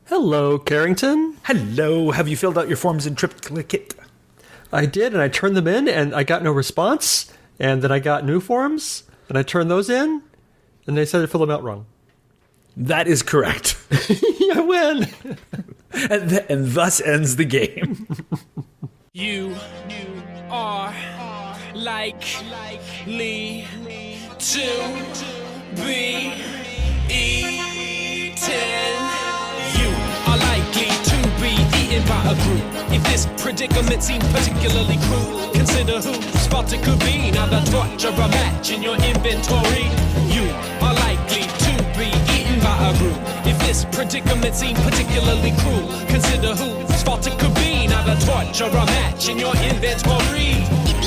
Hello, Carrington. Hello, have you filled out your forms in triplicate? I did, and I turned them in, and I got no response. And then I got new forms, and I turned those in, and they said I filled them out wrong. That is correct. I win. And thus ends the game. You are likely to be eaten. You are likely to be eaten by a group. If this predicament seems particularly cruel, consider whose fault it could be. Now the torture a match in your inventory. You are likely to be eaten by a group. If this predicament seems particularly cruel, consider whose fault it could be. Now the torture a match in your inventory.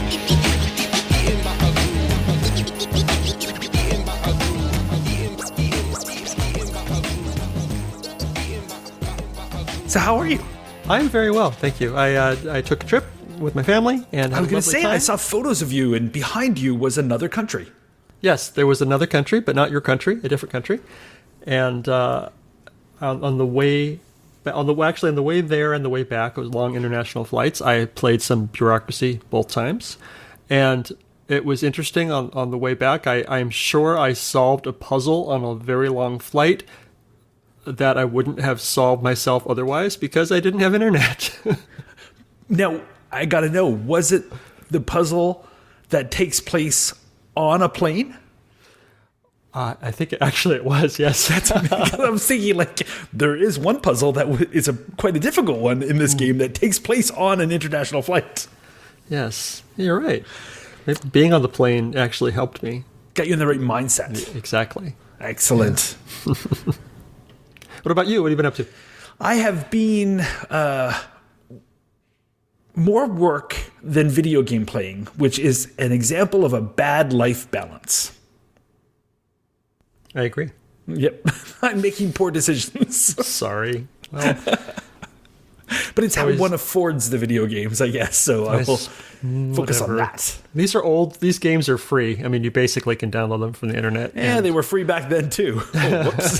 So how are you? I'm very well, thank you. I took a trip with my family, and I was going to say, I saw photos of you, and behind you was another country. Yes, there was another country, but not your country, a different country. And on the way there and the way back, it was long international flights. I played some bureaucracy both times, and it was interesting. On the way back, I'm sure I solved a puzzle on a very long flight that I wouldn't have solved myself otherwise because I didn't have internet. Now, I got to know, was it the puzzle that takes place on a plane? I think it was, yes. I'm thinking, like, there is one puzzle that is quite a difficult one in this game that takes place on an international flight. Yes, you're right. Maybe being on the plane actually helped me. Got you in the right mindset. Exactly. Excellent. Yeah. What about you? What have you been up to? I have been more work than video game playing, which is an example of a bad life balance. I agree. Yep. I'm making poor decisions. Sorry. Well, but it's how one affords the video games, I guess. So I will focus on that. These are old. These games are free. I mean, you basically can download them from the internet. Yeah, they were free back then, too. Oh, whoops.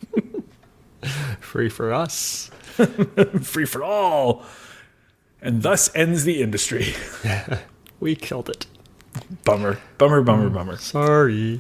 Free for us. Free for all. And thus ends the industry. We killed it. Bummer. Bummer. Sorry.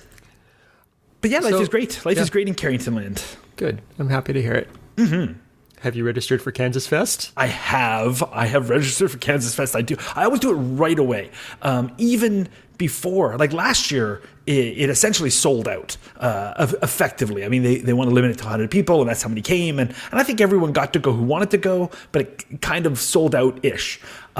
But yeah, life is great. Life is great in Carrington Land. Good. I'm happy to hear it. Mm-hmm. Have you registered for Kansas Fest? I have registered for Kansas Fest. I do. I always do it right away. Even before, like last year, it essentially sold out effectively. I mean, they want to limit it to 100 people, and that's how many came. And I think everyone got to go who wanted to go, but it kind of sold out-ish.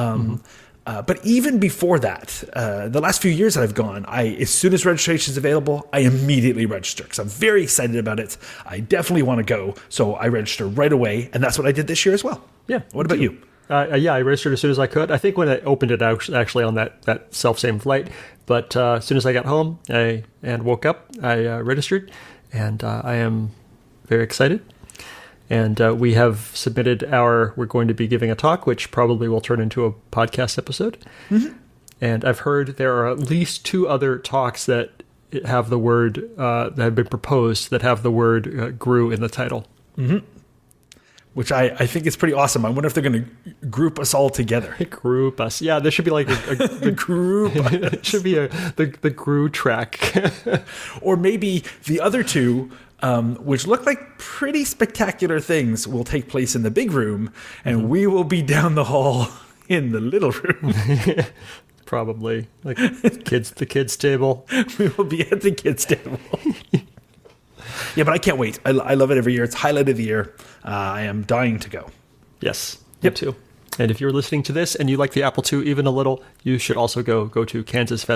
But even before that, the last few years that I've gone, as soon as registration is available, I immediately register because I'm very excited about it. I definitely want to go, so I register right away, and that's what I did this year as well. Yeah. What about you? Yeah, I registered as soon as I could. I think when I opened it actually on that self-same flight, but as soon as I got home and woke up, I registered, and I am very excited. And we have submitted we're going to be giving a talk, which probably will turn into a podcast episode. Mm-hmm. And I've heard there are at least 2 other talks that have the word, that have been proposed, that have the word GRU in the title. Mm-hmm. Which I think is pretty awesome. I wonder if they're going to group us all together. Group us. Yeah, there should be like a group. It should be the GRU track. Or maybe the other 2... which look like pretty spectacular things, will take place in the big room, and we will be down the hall in the little room. Probably. Like the kids' table. We will be at the kids' table. Yeah, but I can't wait. I love it every year. It's highlight of the year. I am dying to go. Yes, me too. And if you're listening to this and you like the Apple II even a little, you should also go to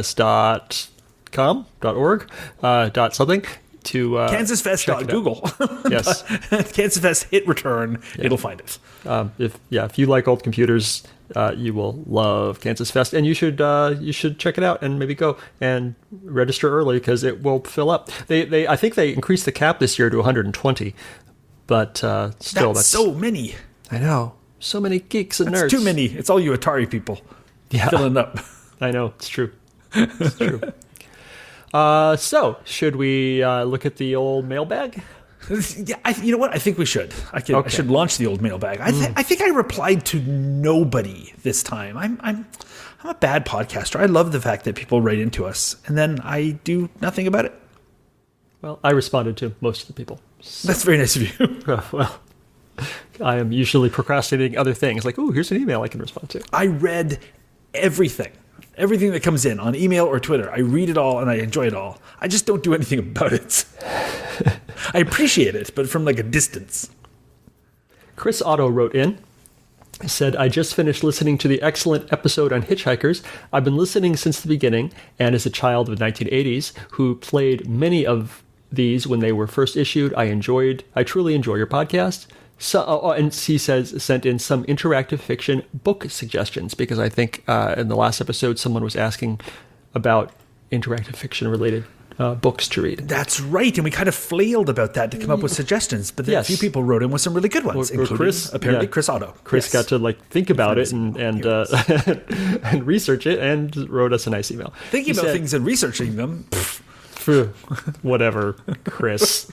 kansasfest.com.org, .something. To KansasFest.google. Yes. Kansas Fest, hit return. Yeah. It'll find it. If you like old computers, you will love Kansas Fest, and you should check it out and maybe go and register early because it will fill up. I think they increased the cap this year to 120, but still that's so many. I know, so many geeks and nerds. It's too many. It's all you Atari people. Yeah, filling up. I know, it's true. It's true. So, should we look at the old mailbag? Yeah, you know what? I think we should. I Okay. should launch the old mailbag. I think I replied to nobody this time. I'm a bad podcaster. I love the fact that people write into us, and then I do nothing about it. Well, I responded to most of the people. That's very nice of you. Well, I am usually procrastinating other things. Like, oh, here's an email I can respond to. I read everything that comes in on email or Twitter. I read it all and I enjoy it all. I just don't do anything about it. I appreciate it, but from like a distance. Chris Otto wrote in, said, I just finished listening to the excellent episode on hitchhikers. I've been listening since the beginning, and as a child of the 1980s who played many of these when they were first issued, I truly enjoy your podcast. So, and he says, sent in some interactive fiction book suggestions, because I think in the last episode someone was asking about interactive fiction related books to read. That's right, and we kind of flailed about that to come up with suggestions, but then Yes. a few people wrote in with some really good ones, including apparently yeah. Chris Otto. Chris Yes. got to like think about it and Heroes. and research it and wrote us a nice email. Thinking He about said, things and researching them. Whatever, Chris.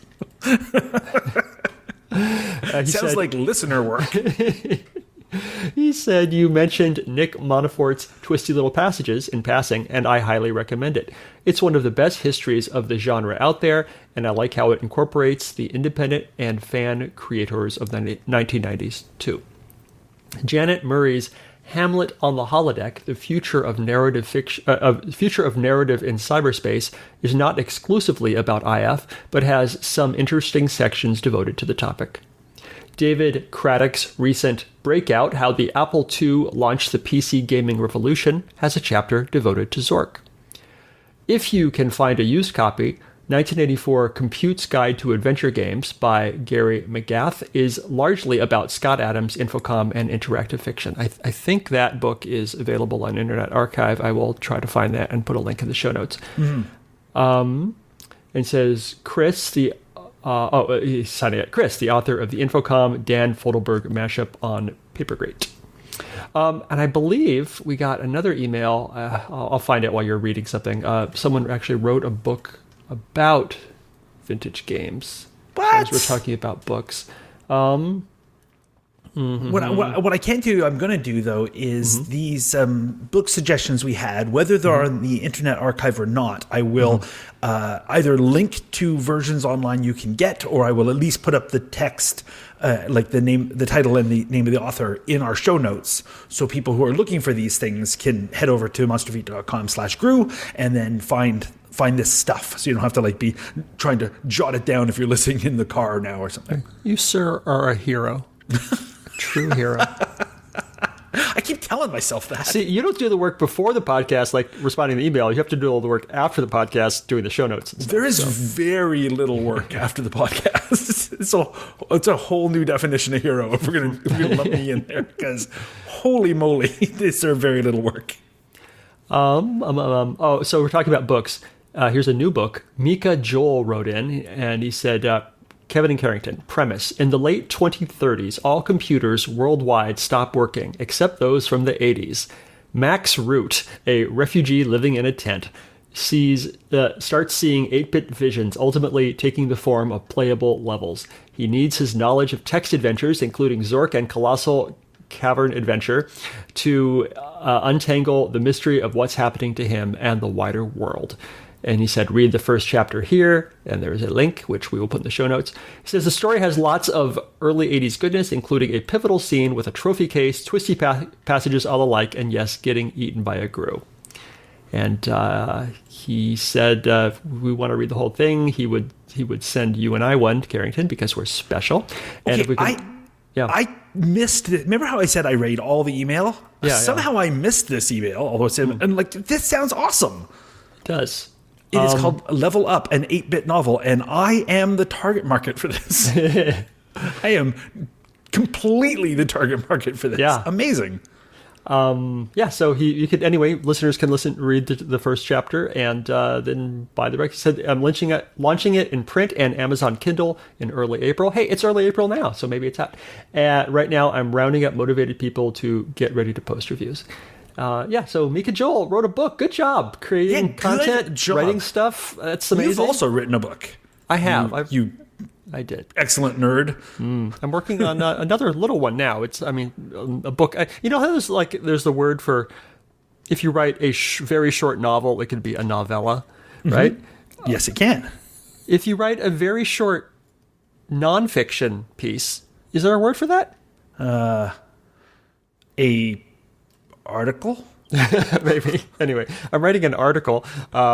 He Sounds said, like listener work. He said, you mentioned Nick Monafort's Twisty Little Passages in passing, and I highly recommend it. It's one of the best histories of the genre out there, and I like how it incorporates the independent and fan creators of the 1990s, too. Janet Murray's Hamlet on the Holodeck, the future of narrative fiction, future of narrative in cyberspace, is not exclusively about IF, but has some interesting sections devoted to the topic. David Craddock's recent Breakout, How the Apple II Launched the PC Gaming Revolution, has a chapter devoted to Zork. If you can find a used copy, 1984 Compute's Guide to Adventure Games by Gary McGath is largely about Scott Adams, Infocom, and interactive fiction. I think that book is available on Internet Archive. I will try to find that and put a link in the show notes. And says, Chris, he's signing it. Chris, the author of the Infocom Dan Fogelberg mashup on Papergrate. And I believe we got another email. I'll find it while you're reading something. Someone actually wrote a book about vintage games. What? As we're talking about books. What I can do, I'm going to do, though, is these book suggestions we had, whether they're on the Internet Archive or not, I will either link to versions online you can get, or I will at least put up the text, like the title and the name of the author in our show notes, so people who are looking for these things can head over to monsterfeet.com/grew and then find this stuff, so you don't have to like be trying to jot it down if you're listening in the car now or something. You, sir, are a hero. True hero. I keep telling myself that. See, you don't do the work before the podcast, like responding to the email. You have to do all the work after the podcast, doing the show notes and stuff. There is very little work after the podcast. It's a whole new definition of hero if we're gonna lump me in there, because holy moly, they serve very little work. So we're talking about books. Here's a new book. Mika Joel wrote in, and he said, Kevin and Carrington, premise. In the late 2030s, all computers worldwide stop working, except those from the 80s. Max Root, a refugee living in a tent, starts seeing 8-bit visions, ultimately taking the form of playable levels. He needs his knowledge of text adventures, including Zork and Colossal Cavern Adventure, to untangle the mystery of what's happening to him and the wider world. And he said, read the first chapter here, and there's a link, which we will put in the show notes. He says, the story has lots of early 80s goodness, including a pivotal scene with a trophy case, twisty passages all alike, and yes, getting eaten by a grue. And he said, we want to read the whole thing. He would send you and I one, Carrington, because we're special. And if we could, I missed it. Remember how I said I read all the email? Yeah, Somehow I missed this email, although it's and like, this sounds awesome. It does. It is called Level Up, an 8-bit novel, and I am the target market for this. I am completely the target market for this. Yeah. Amazing. So you could, anyway, listeners can read the first chapter, and then buy the book. He said, I'm launching it in print and Amazon Kindle in early April. Hey, it's early April now, so maybe it's out. Right now, I'm rounding up motivated people to get ready to post reviews. So Mika Joel wrote a book. Good job creating content, job. writing stuff. That's amazing. You've also written a book. I have. You I did. Excellent nerd. I'm working on another little one now. It's, I mean, a book. You know how there's the word for if you write a very short novel, it could be a novella, right? Yes, it can. If you write a very short nonfiction piece, is there a word for that? A article? Maybe. Anyway, I'm writing an article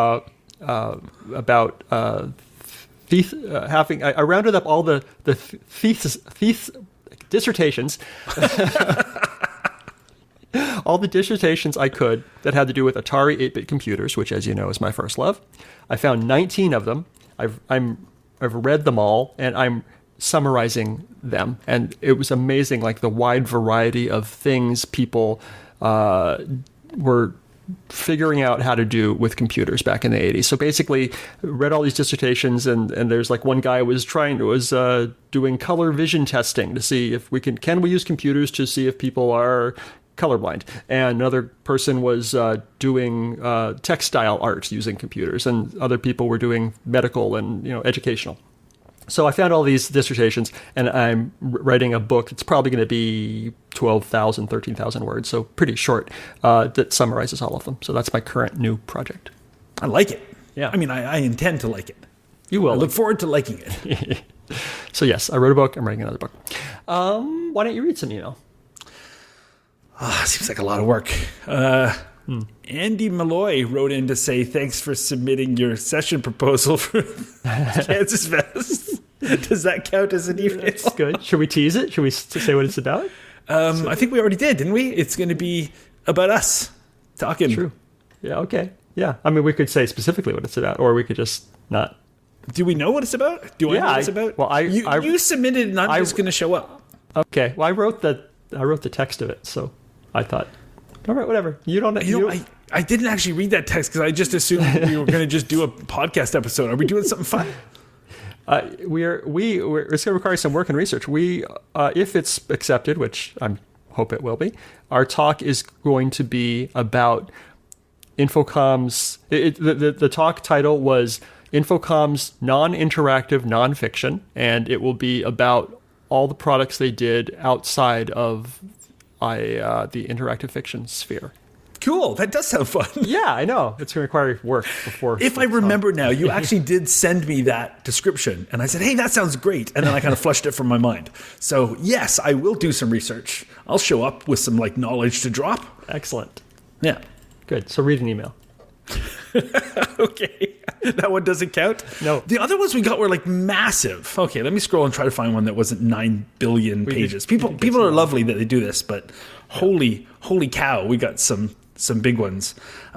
about having. I rounded up all the thesis dissertations, all the dissertations I could that had to do with Atari 8-bit computers, which, as you know, is my first love. I found 19 of them. I've read them all, and I'm summarizing them, and it was amazing, like the wide variety of things people were figuring out how to do with computers back in the 80s. So basically, read all these dissertations, and there's like one guy was doing color vision testing to see if we can we use computers to see if people are colorblind, and another person was doing textile art using computers, and other people were doing medical and educational. So I found all these dissertations, and I'm writing a book. It's probably going to be 12,000, 13,000 words, so pretty short, that summarizes all of them. So that's my current new project. I like it. Yeah. I mean, I intend to like it. You will. I look forward to liking it. So yes, I wrote a book. I'm writing another book. Why don't you read some email? Seems like a lot of work. Andy Malloy wrote in to say, thanks for submitting your session proposal for Kansas Fest. Does that count as an email? That's good. Should we tease it? Should we say what it's about? I think we already did, didn't we? It's going to be about us talking. True. Yeah, okay. Yeah. I mean, we could say specifically what it's about, or we could just not. Do we know what it's about? Do I know what it's about? Well, you submitted and I'm just going to show up. Okay. Well, I wrote the text of it, so I thought, all right, whatever. I didn't actually read that text because I just assumed we were going to just do a podcast episode. Are we doing something fun? It's going to require some work and research. If it's accepted, which I hope it will be, our talk is going to be about Infocom's. The talk title was Infocom's non-interactive nonfiction, and it will be about all the products they did outside of the interactive fiction sphere. Cool. That does sound fun. Yeah, I know. It's going to require work before. If I remember now, you actually did send me that description, and I said, hey, that sounds great. And then I kind of flushed it from my mind. So yes, I will do some research. I'll show up with some knowledge to drop. Excellent. Yeah. Good. So read an email. Okay. That one doesn't count? No. The other ones we got were massive. Okay, let me scroll and try to find one that wasn't 9 billion pages. People are lovely that they do this, but holy cow, we got some big ones.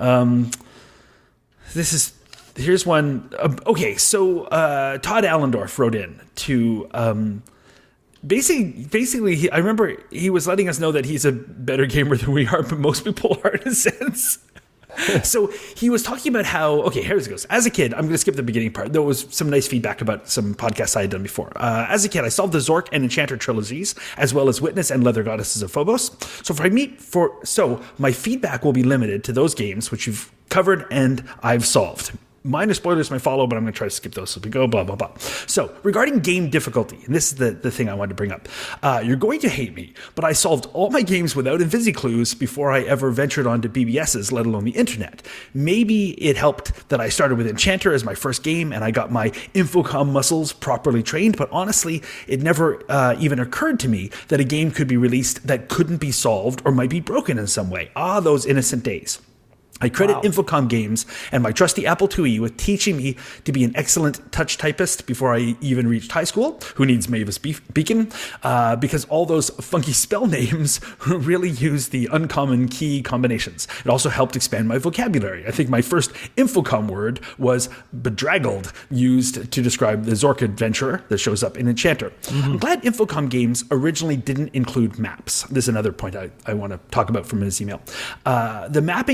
Here's one. Okay, so Todd Allendorf wrote in to basically I remember he was letting us know that he's a better gamer than we are, but most people are in a sense. So he was talking about how, okay, here it goes. As a kid, I'm going to skip the beginning part. There was some nice feedback about some podcasts I had done before. As a kid, I solved the Zork and Enchanter trilogies, as well as Witness and Leather Goddesses of Phobos. So my feedback will be limited to those games which you've covered and I've solved. Minor spoilers may follow, but I'm going to try to skip those. So we go, blah, blah, blah. So regarding game difficulty, and this is the thing I wanted to bring up. You're going to hate me, but I solved all my games without InvisiClues before I ever ventured onto BBSs, let alone the internet. Maybe it helped that I started with Enchanter as my first game and I got my Infocom muscles properly trained, but honestly, it never even occurred to me that a game could be released that couldn't be solved or might be broken in some way. Those innocent days. I credit Infocom Games and my trusty Apple IIe with teaching me to be an excellent touch typist before I even reached high school. Who needs Mavis Beacon? Because all those funky spell names really use the uncommon key combinations. It also helped expand my vocabulary. I think my first Infocom word was bedraggled, used to describe the Zork adventurer that shows up in Enchanter. Mm-hmm. I'm glad Infocom Games originally didn't include maps. This is another point I want to talk about from his email. The mapping and mazes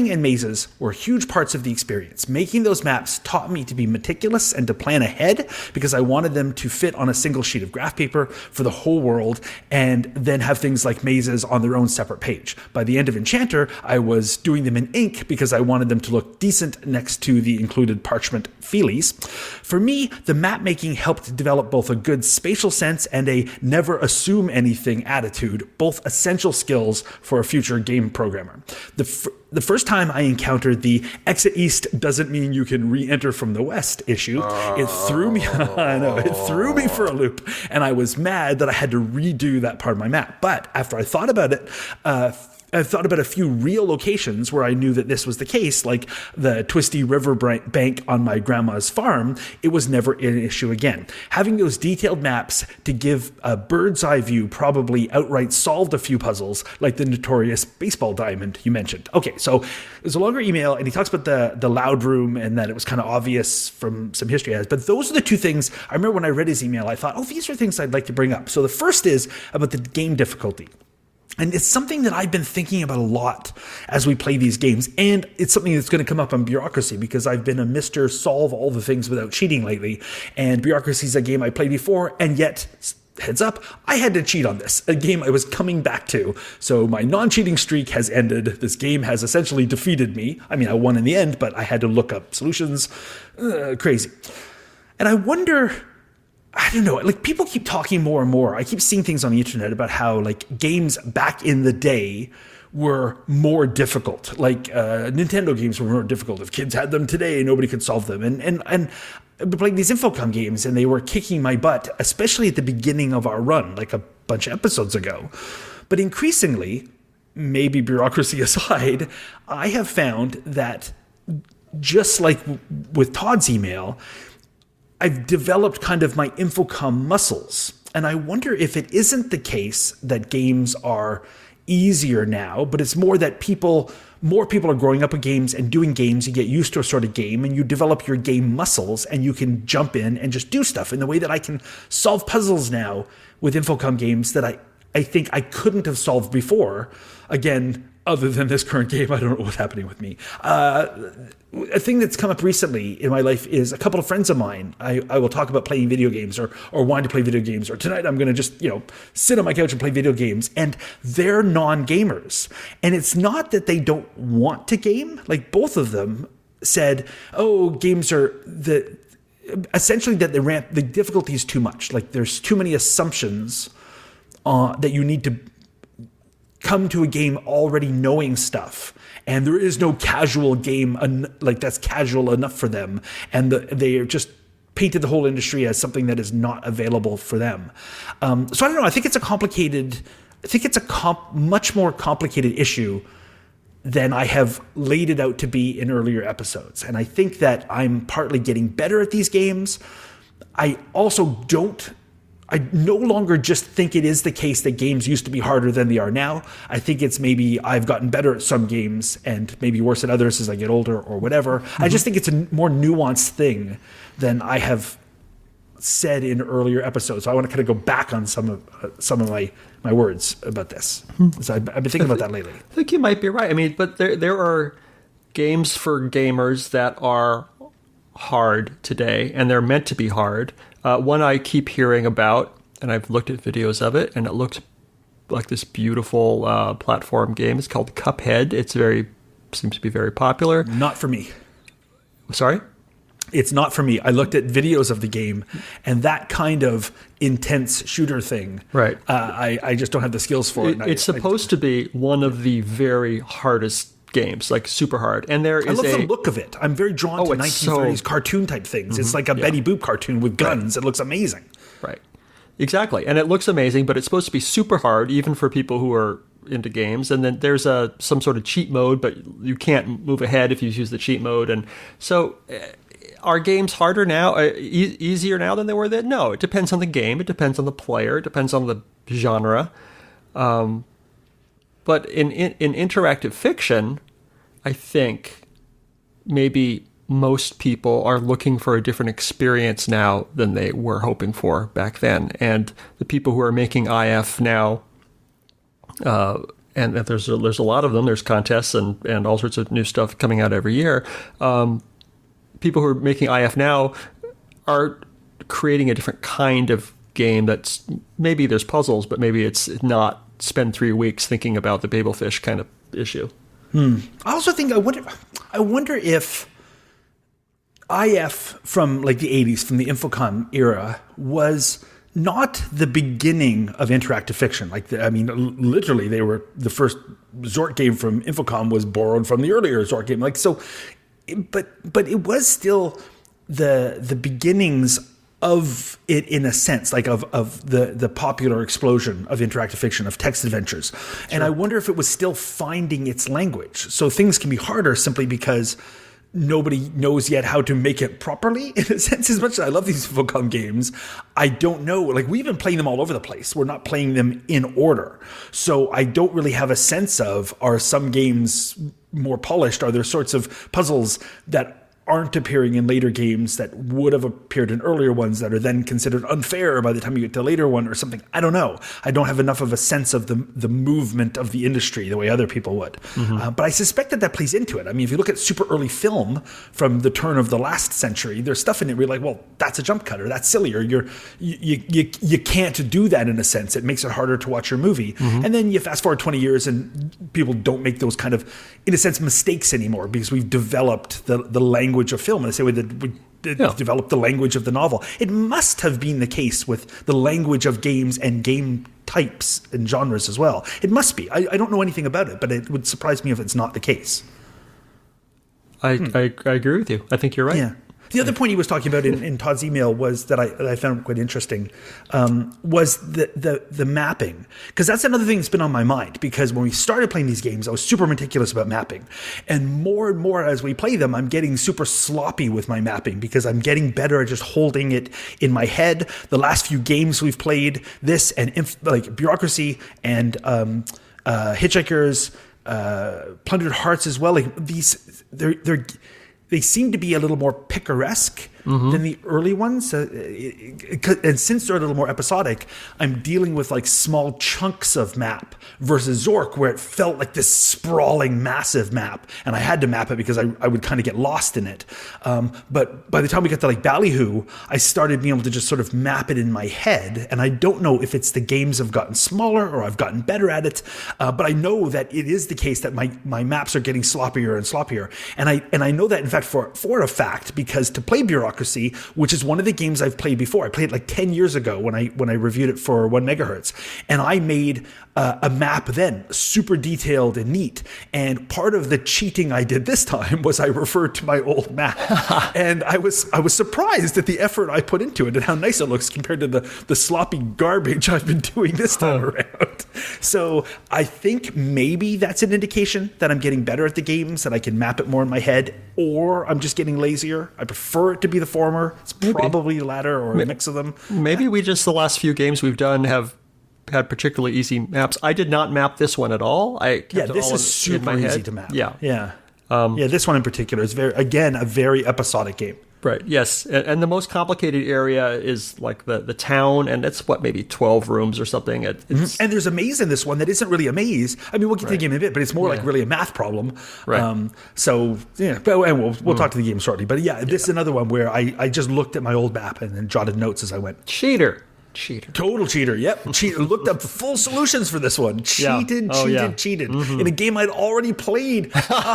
mazes were huge parts of the experience. Making those maps taught me to be meticulous and to plan ahead because I wanted them to fit on a single sheet of graph paper for the whole world and then have things like mazes on their own separate page. By the end of Enchanter, I was doing them in ink because I wanted them to look decent next to the included parchment feelies. For me, the map making helped develop both a good spatial sense and a never assume anything attitude, both essential skills for a future game programmer. The first time I encountered the exit east doesn't mean you can re-enter from the west issue, it threw me for a loop, and I was mad that I had to redo that part of my map. But after I thought about it, I thought about a few real locations where I knew that this was the case, like the twisty river bank on my grandma's farm. It was never an issue again. Having those detailed maps to give a bird's eye view probably outright solved a few puzzles, like the notorious baseball diamond you mentioned. Okay, so it was a longer email, and he talks about the loud room and that it was kind of obvious from some history he has. But those are the two things I remember when I read his email. I thought, oh, these are things I'd like to bring up. So the first is about the game difficulty. And it's something that I've been thinking about a lot as we play these games. And it's something that's going to come up on Bureaucracy because I've been a Mr. Solve all the things without cheating lately. And Bureaucracy is a game I played before, and yet, heads up, I had to cheat on this, a game I was coming back to. So my non-cheating streak has ended. This game has essentially defeated me. I mean, I won in the end, but I had to look up solutions. Crazy. And I wonder, I don't know, like people keep talking more and more. I keep seeing things on the internet about how like games back in the day were more difficult. Like Nintendo games were more difficult. If kids had them today, nobody could solve them. And I've been playing these Infocom games and they were kicking my butt, especially at the beginning of our run, like a bunch of episodes ago. But increasingly, maybe Bureaucracy aside, I have found that just like with Todd's email, I've developed kind of my Infocom muscles. And I wonder if it isn't the case that games are easier now, but it's more that more people are growing up with games and doing games. You get used to a sort of game and you develop your game muscles and you can jump in and just do stuff in the way that I can solve puzzles now with Infocom games that I think I couldn't have solved before. Again, other than this current game, I don't know what's happening with me. A thing that's come up recently in my life is a couple of friends of mine. I will talk about playing video games or wanting to play video games, or tonight I'm going to just, sit on my couch and play video games. And they're non-gamers. And it's not that they don't want to game. Like both of them said, oh, games are essentially that the difficulty is too much. Like there's too many assumptions that you need to come to a game already knowing stuff, and there is no casual game like that's casual enough for them, and they are just painted the whole industry as something that is not available for them. So I don't know. I think it's a much more complicated issue than I have laid it out to be in earlier episodes, and I think that I'm partly getting better at these games. I no longer just think it is the case that games used to be harder than they are now. I think it's maybe I've gotten better at some games and maybe worse at others as I get older or whatever. Mm-hmm. I just think it's a more nuanced thing than I have said in earlier episodes. So I want to kind of go back on some of my words about this. Mm-hmm. So I've been thinking about that lately. I think you might be right. I mean, but there are games for gamers that are hard today, and they're meant to be hard. One I keep hearing about, and I've looked at videos of it, and it looked like this beautiful platform game. It's called Cuphead. Seems to be very popular. Not for me. Sorry? It's not for me. I looked at videos of the game, and that kind of intense shooter thing, right? I just don't have the skills for it. It's supposed to be one of the very hardest games, like super hard. And I love the look of it. I'm very drawn to 1930s cartoon type things. Mm-hmm. It's like a Betty Boop cartoon with guns. Right. It looks amazing. Right. Exactly. And it looks amazing, but it's supposed to be super hard, even for people who are into games. And then there's some sort of cheat mode, but you can't move ahead if you use the cheat mode. And so are games harder now, easier now than they were then? No, it depends on the game. It depends on the player. It depends on the genre. But in interactive fiction, I think maybe most people are looking for a different experience now than they were hoping for back then. And the people who are making IF now and that there's a lot of them. There's contests and all sorts of new stuff coming out every year. People who are making IF now are creating a different kind of game that's maybe there's puzzles, but maybe it's not spend 3 weeks thinking about the Babelfish kind of issue. I also think I wonder if IF from like the 80s, from the Infocom era, was not the beginning of interactive fiction. Literally, they were the first Zork game from Infocom was borrowed from the earlier Zork game. But it was still the beginnings of it in a sense, like of the popular explosion of interactive fiction, of text adventures. Sure. And I wonder if it was still finding its language. So things can be harder simply because nobody knows yet how to make it properly, in a sense. As much as I love these Infocom games, I don't know. Like, we've been playing them all over the place. We're not playing them in order. So I don't really have a sense of, are some games more polished? Are there sorts of puzzles that aren't appearing in later games that would have appeared in earlier ones that are then considered unfair by the time you get to a later one or something? I don't know. I don't have enough of a sense of the movement of the industry the way other people would. But I suspect that plays into it. I mean, if you look at super early film from the turn of the last century, there's stuff in it where you're like, well, that's a jump cut, or that's silly, or you can't do that in a sense. It makes it harder to watch your movie. And then you fast forward 20 years and people don't make those kind of, in a sense, mistakes anymore because we've developed the language of film in the same way that we developed the language of the novel. It must have been the case with the language of games and game types and genres as well. It must be. I don't know anything about it, but it would surprise me if it's not the case. I agree with you. I think you're right. Yeah. The other point he was talking about in Todd's email was that I found quite interesting, was the mapping. Because that's another thing that's been on my mind. Because when we started playing these games, I was super meticulous about mapping. And more as we play them, I'm getting super sloppy with my mapping because I'm getting better at just holding it in my head. The last few games we've played, this and Bureaucracy and Hitchhikers, Plundered Hearts as well. Like they seem to be a little more picaresque than the early ones. And since they're a little more episodic, I'm dealing with like small chunks of map versus Zork, where it felt like this sprawling, massive map. And I had to map it because I would kind of get lost in it. But by the time we got to like Ballyhoo, I started being able to just sort of map it in my head. And I don't know if it's the games have gotten smaller or I've gotten better at it. But I know that it is the case that my maps are getting sloppier and sloppier. And I know that, in fact, for a fact, because to play Bureaucracy, which is one of the games I've played before, I played it like 10 years ago when I reviewed it for 1 megahertz, and I made a map then, super detailed and neat. And part of the cheating I did this time was I referred to my old map, and I was surprised at the effort I put into it and how nice it looks compared to the sloppy garbage I've been doing this time around. So I think maybe that's an indication that I'm getting better at the games, that I can map it more in my head, or I'm just getting lazier. I prefer it to be the former. It's probably the latter or a mix of them. Maybe the last few games we've done have had particularly easy maps. I did not map this one at all. This is super easy to map. Yeah. This one in particular is a very episodic game. Right. Yes. And the most complicated area is like the town, and it's maybe 12 rooms or something. And there's a maze in this one that isn't really a maze. I mean, we'll get to the game in a bit, but it's more like really a math problem. Right. And we'll talk to the game shortly. But this is another one where I just looked at my old map and then jotted notes as I went. Cheater. Total cheater. Yep. Looked up full solutions for this one. Cheated in a game I'd already played.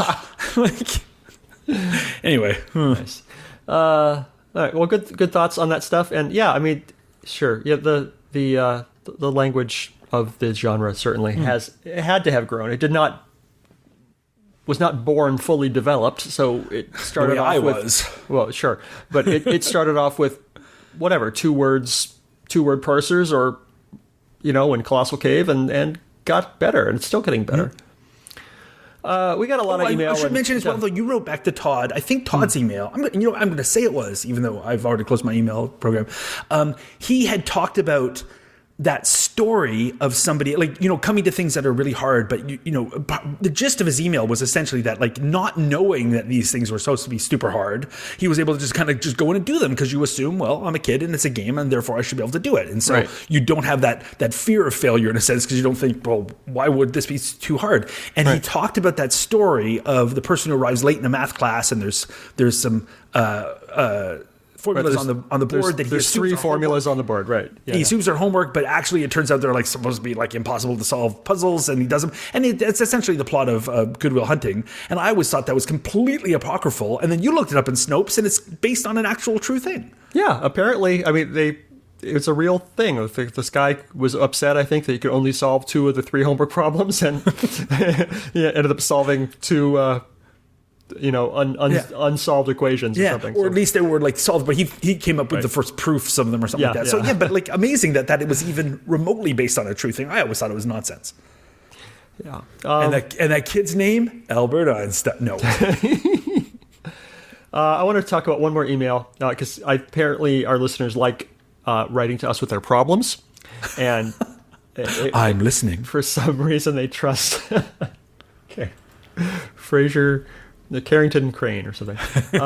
Anyway. Nice. All right. Well, good thoughts on that stuff. And I mean, sure. Yeah. The language of the genre certainly had to have grown. It was not born fully developed. So it started off with, well, sure. But it started off with whatever, two-word parsers or, in Colossal Cave and got better, and it's still getting better. We got a lot of email. I should mention as well, though, you wrote back to Todd. I think Todd's email, I'm going to say it was, even though I've already closed my email program. He had talked about that story of somebody like, coming to things that are really hard, but the gist of his email was essentially that, like, not knowing that these things were supposed to be super hard, he was able to just kind of just go in and do them because you assume, well, I'm a kid and it's a game and therefore I should be able to do it. And so Right. you don't have that fear of failure in a sense because you don't think, well, why would this be too hard? And he talked about that story of the person who arrives late in a math class and there's some formulas on the board that he there's assumes three are formulas on the board, right? he assumes they're homework, but actually it turns out they're like supposed to be like impossible to solve puzzles, and he does them. And it's essentially the plot of Good Will Hunting. And I always thought that was completely apocryphal. And then you looked it up in Snopes, and it's based on an actual true thing. Yeah, apparently, I mean, it's a real thing. This guy was upset, I think, that he could only solve 2 of the 3 homework problems, and ended up solving 2 unsolved equations or something. Or at least they were like solved, but he came up with the first proofs of them or something like that. So but like amazing that it was even remotely based on a true thing. I always thought it was nonsense. Yeah. And that kid's name, Albert Einstein. No. I want to talk about one more email because apparently our listeners like writing to us with their problems, and I'm listening. For some reason, they trust okay, Fraser, the Carrington Crane or something.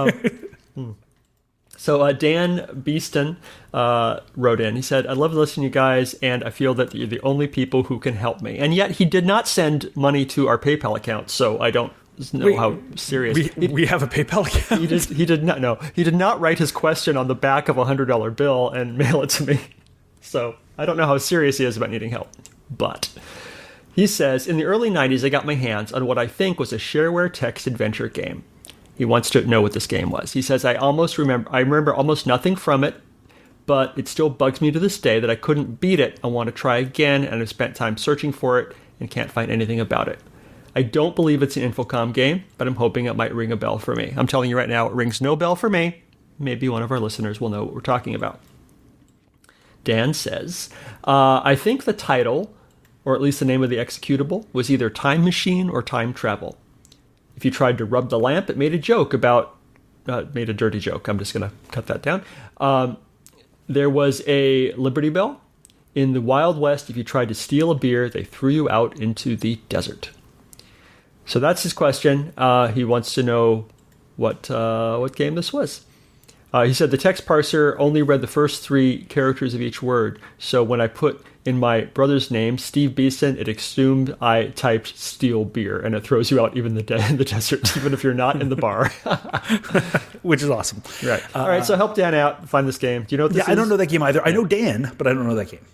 So Dan Beeston wrote in. He said, "I love listening to you guys, and I feel that you're the only people who can help me." And yet he did not send money to our PayPal account, so I don't know how serious. We have a PayPal account. He did not know. He did not write his question on the back of a $100 bill and mail it to me. So I don't know how serious he is about needing help. But he says, in the early 90s, I got my hands on what I think was a shareware text adventure game. He wants to know what this game was. He says, I remember almost nothing from it, but it still bugs me to this day that I couldn't beat it. I want to try again, and I've spent time searching for it and can't find anything about it. I don't believe it's an Infocom game, but I'm hoping it might ring a bell for me. I'm telling you right now, it rings no bell for me. Maybe one of our listeners will know what we're talking about. Dan says, I think the title, or at least the name of the executable, was either Time Machine or Time Travel. If you tried to rub the lamp, it made a joke about, made a dirty joke. I'm just going to cut that down. There was a Liberty Bell. In the Wild West, if you tried to steal a beer, they threw you out into the desert. So that's his question. He wants to know what game this was. He said the text parser only read the first 3 characters of each word. So when I put in my brother's name, Steve Beeson, it assumed I typed steal beer, and it throws you out even in the desert, even if you're not in the bar. Which is awesome. Right. All right, so help Dan out, find this game. Do you know what this is? I don't know that game either. I know Dan, but I don't know that game.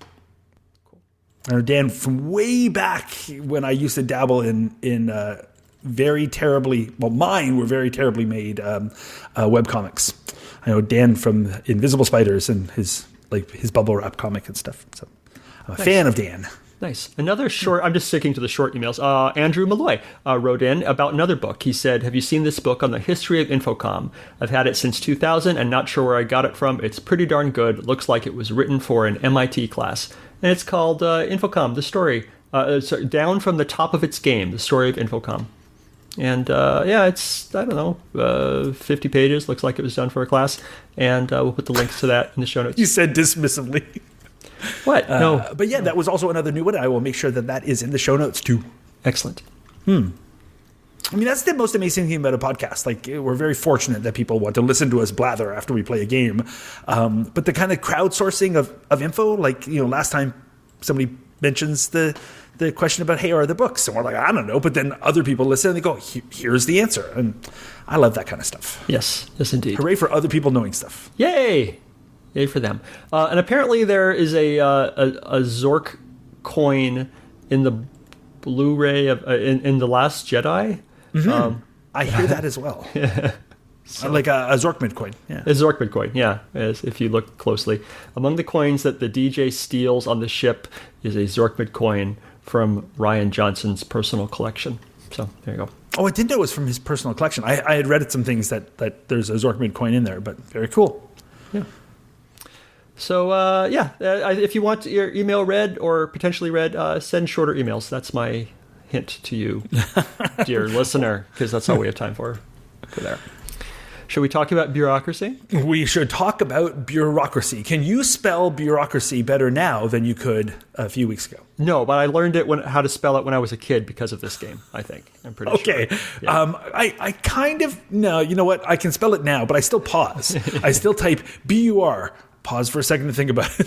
I know Dan from way back when I used to dabble in very terribly, well, mine were very terribly made webcomics. I know Dan from Invisible Spiders and his bubble wrap comic and stuff. So I'm a fan of Dan. Nice. Another short, I'm just sticking to the short emails. Andrew Malloy wrote in about another book. He said, have you seen this book on the history of Infocom? I've had it since 2000 and not sure where I got it from. It's pretty darn good. Looks like it was written for an MIT class. And it's called Infocom, the story. Down from the top of its game, the story of Infocom. And it's, I don't know, 50 pages. Looks like it was done for a class. And we'll put the links to that in the show notes. You said dismissively. What? No. But yeah, that was also another new one. I will make sure that is in the show notes too. Excellent. I mean, that's the most amazing thing about a podcast. Like, we're very fortunate that people want to listen to us blather after we play a game. But the kind of crowdsourcing of info, like, last time somebody mentions the question about, hey, are the books? And we're like, I don't know. But then other people listen and they go, here's the answer. And I love that kind of stuff. Yes, indeed. Hooray for other people knowing stuff. Yay! Yay for them. And apparently there is a Zork coin in the Blu-ray of in The Last Jedi. Mm-hmm. I hear that as well. So, like a Zorkmid coin. Yeah. A Zorkmid coin, yeah, if you look closely. Among the coins that the DJ steals on the ship is a Zorkmid coin from Ryan Johnson's personal collection. So there you go. Oh, I didn't know it was from his personal collection. I had read some things that there's a Zorkmid coin in there, but very cool. Yeah. So, if you want your email read or potentially read, send shorter emails. That's my hint to you, dear listener, because that's all we have time for there. Should we talk about bureaucracy? We should talk about bureaucracy. Can you spell bureaucracy better now than you could a few weeks ago? No, but I learned how to spell it when I was a kid because of this game, I think. I'm pretty sure. Okay. Yeah. I kind of, no, you know what? I can spell it now, but I still pause. I still type BUR. Pause for a second to think about it.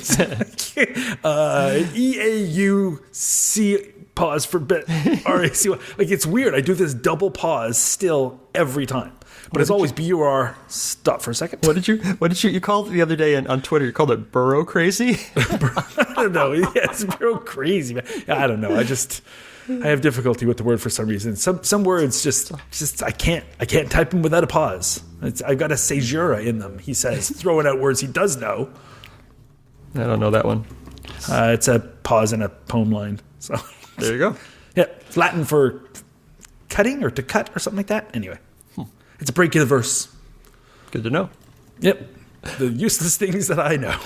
EAUC, pause for bit. RAC. Like, it's weird. I do this double pause still every time. But it's always BUR. Stop for a second. What did you called it the other day on Twitter? You called it burrow crazy? I don't know. Yeah, it's real crazy, man. I don't know. I have difficulty with the word for some reason. Some words just I can't type them without a pause. I've got a caesura in them. He says, throwing out words he does know. I don't know that one. It's a pause in a poem line. So there you go. Yeah, it's Latin for cutting or to cut or something like that. Anyway, it's a break in the verse. Good to know. Yep, the useless things that I know.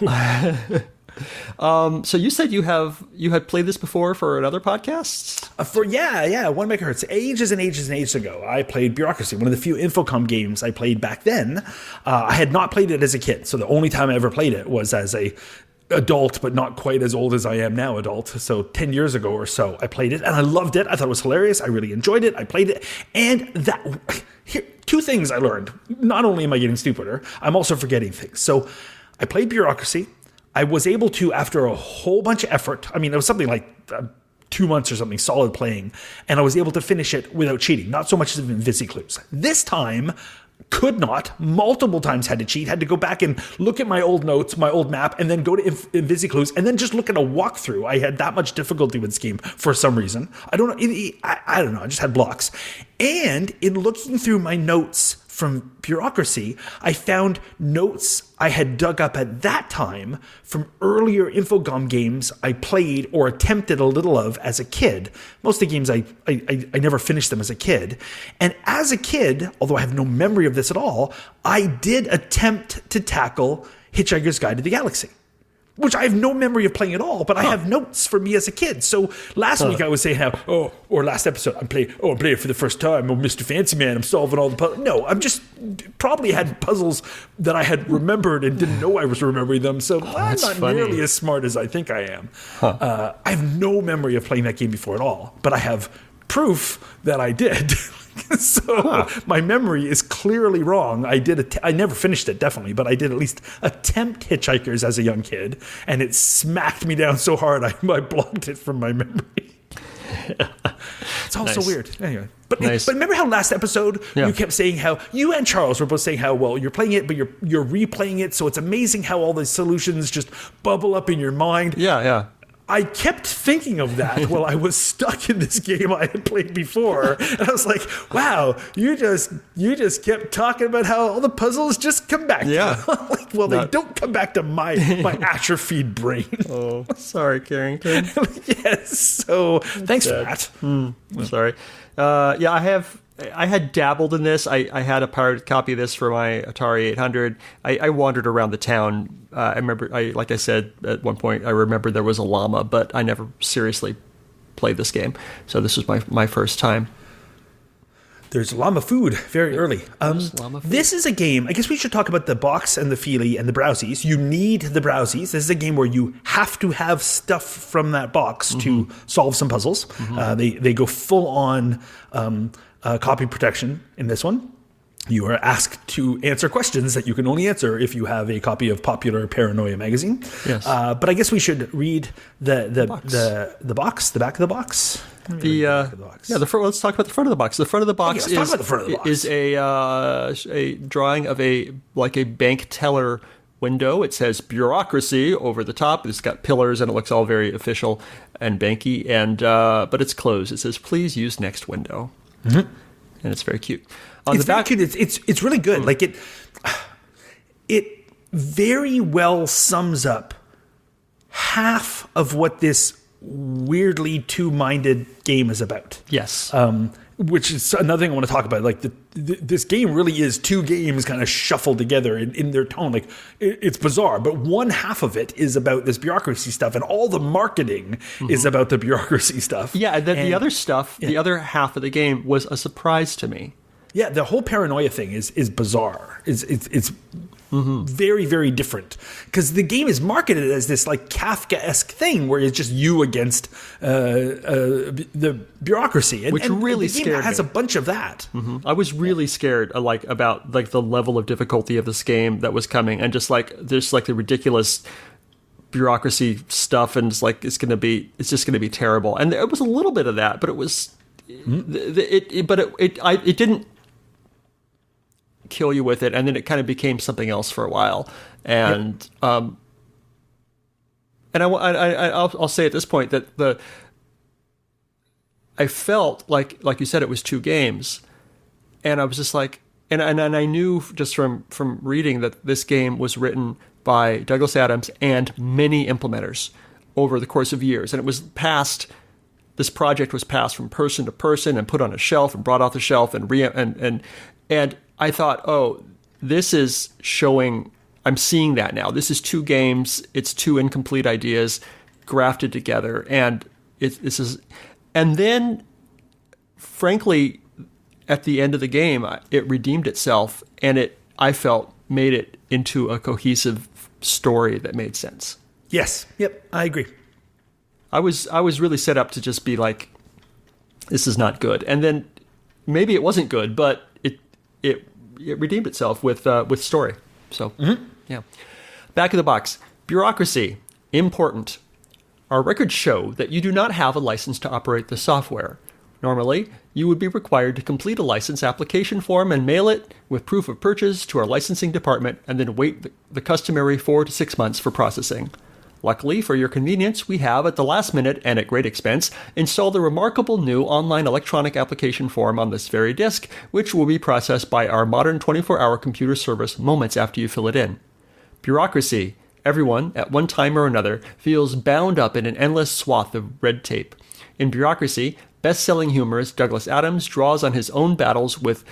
So you said you had played this before for another podcast? Yeah, 1 megahertz. Ages and ages and ages ago, I played Bureaucracy, one of the few Infocom games I played back then. I had not played it as a kid, so the only time I ever played it was as a adult, but not quite as old as I am now adult. So 10 years ago or so, I played it, and I loved it. I thought it was hilarious. I really enjoyed it. I played it, and here, 2 things I learned. Not only am I getting stupider, I'm also forgetting things. So I played Bureaucracy. I was able to, after a whole bunch of effort, I mean, it was something like 2 months or something solid playing, and I was able to finish it without cheating. Not so much as in VisiClues. This time, could not, multiple times had to cheat, had to go back and look at my old notes, my old map, and then go to VisiClues, and then just look at a walkthrough. I had that much difficulty with this game for some reason. I don't know. I don't know. I just had blocks. And in looking through my notes from Bureaucracy, I found notes I had dug up at that time from earlier Infocom games I played or attempted a little of as a kid. Most of the games, I never finished them as a kid. And as a kid, although I have no memory of this at all, I did attempt to tackle Hitchhiker's Guide to the Galaxy, which I have no memory of playing at all, but I have notes for me as a kid. So last week I was saying or last episode, I'm playing it for the first time. Oh, Mr. Fancy Man, I'm solving all the puzzles. No, I'm just probably had puzzles that I had remembered and didn't know I was remembering them. So I'm not nearly as smart as I think I am. I have no memory of playing that game before at all, but I have proof that I did. So my memory is clearly wrong. I never finished it, definitely, but I did at least attempt Hitchhikers as a young kid, and it smacked me down so hard I blocked it from my memory. It's all so weird. Anyway, but remember how last episode you kept saying how you and Charles were both saying how, well, you're playing it, but you're replaying it, so it's amazing how all the solutions just bubble up in your mind. Yeah. I kept thinking of that while I was stuck in this game I had played before. And I was like, wow, you just kept talking about how all the puzzles just come back. Yeah. Like, well, they don't come back to my atrophied brain. Oh, sorry, Carrington. Yes. So thanks for that. Sorry. I had dabbled in this. I had a pirated copy of this for my Atari 800. I wandered around the town. I remember, like I said, at one point, I remember there was a llama, but I never seriously played this game. So this was my first time. There's llama food very early. Llama food. This is a game, I guess we should talk about the box and the feely and the browsies. You need the browsies. This is a game where you have to have stuff from that box to solve some puzzles. They go full on copy protection in this one. You are asked to answer questions that you can only answer if you have a copy of Popular Paranoia magazine. Yes. But I guess we should read the box, the back of the box. Let's talk about the front of the box. The front of the box is a drawing of a bank teller window. It says bureaucracy over the top. It's got pillars and it looks all very official and banky. But it's closed. It says please use next window. And it's very cute. It's very cute. It's really good. Like it very well sums up half of what this weirdly two-minded game is about. Yes. Which is another thing I want to talk about. Like this game really is two games kind of shuffled together in their tone. Like it's bizarre, but one half of it is about this bureaucracy stuff, and all the marketing is about the bureaucracy stuff. Yeah, and then the other stuff, the other half of the game was a surprise to me. Yeah, the whole paranoia thing is bizarre. It's very, very different because the game is marketed as this like Kafka-esque thing where it's just you against the bureaucracy, Which really the game scared has me. a bunch of that. I was really scared, about the level of difficulty of this game that was coming, and just the ridiculous bureaucracy stuff, and it's just gonna be terrible. And there was a little bit of that, but it was, it didn't kill you with it, and then it kind of became something else for a while. And I'll say at this point that I felt like you said, it was 2 games, and I was just like, and I knew just from reading that this game was written by Douglas Adams and many implementers over the course of years, and it was passed. This project was passed from person to person and put on a shelf and brought off the shelf and I thought, oh, this is showing. I'm seeing that now. This is 2 games. It's 2 incomplete ideas grafted together, and this is. And then, frankly, at the end of the game, it redeemed itself, and I felt made it into a cohesive story that made sense. Yes. Yep. I agree. I was really set up to just be like, this is not good, and then maybe it wasn't good, but it redeemed itself with story. So yeah, back of the box. Bureaucracy, important. Our records show that you do not have a license to operate the software. Normally, you would be required to complete a license application form and mail it with proof of purchase to our licensing department, and then wait the customary 4 to 6 months for processing. Luckily, for your convenience, we have, at the last minute and at great expense, installed a remarkable new online electronic application form on this very disk, which will be processed by our modern 24-hour computer service moments after you fill it in. Bureaucracy. Everyone, at one time or another, feels bound up in an endless swath of red tape. In Bureaucracy, best-selling humorist Douglas Adams draws on his own battles with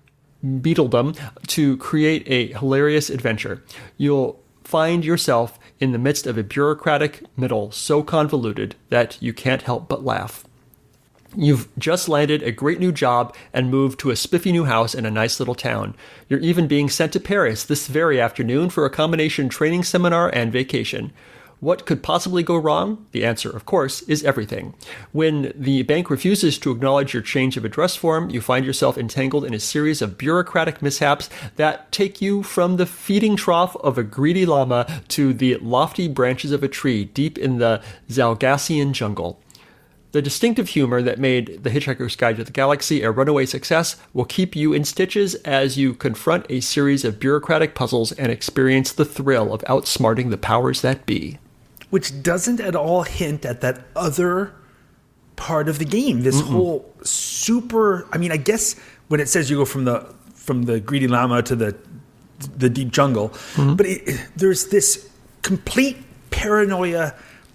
beetledom to create a hilarious adventure. You'll find yourself in the midst of a bureaucratic middle so convoluted that you can't help but laugh. You've just landed a great new job and moved to a spiffy new house in a nice little town. You're even being sent to Paris this very afternoon for a combination training seminar and vacation. What could possibly go wrong? The answer, of course, is everything. When the bank refuses to acknowledge your change of address form, you find yourself entangled in a series of bureaucratic mishaps that take you from the feeding trough of a greedy llama to the lofty branches of a tree deep in the Zalgassian jungle. The distinctive humor that made The Hitchhiker's Guide to the Galaxy a runaway success will keep you in stitches as you confront a series of bureaucratic puzzles and experience the thrill of outsmarting the powers that be. Which doesn't at all hint at that other part of the game. This whole super. I mean, I guess when it says you go from the greedy llama to the deep jungle, but there's this complete paranoia,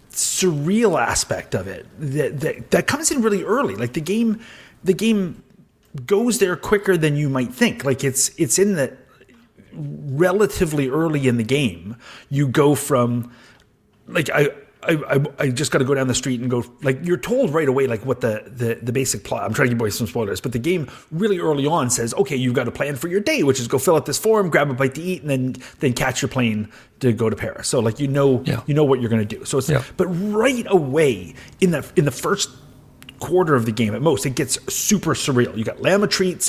surreal aspect of it that comes in really early. Like the game goes there quicker than you might think. Like it's in the relatively early in the game. You go from like I just got to go down the street and go, like, you're told right away, like, what the basic plot. I'm trying to give away some spoilers, but the game really early on says, okay, you've got a plan for your day, which is go fill out this form, grab a bite to eat, and then catch your plane to go to Paris. So, like, you know what you're going to do. So it's, but right away in the first quarter of the game at most, it gets super surreal. You got llama treats.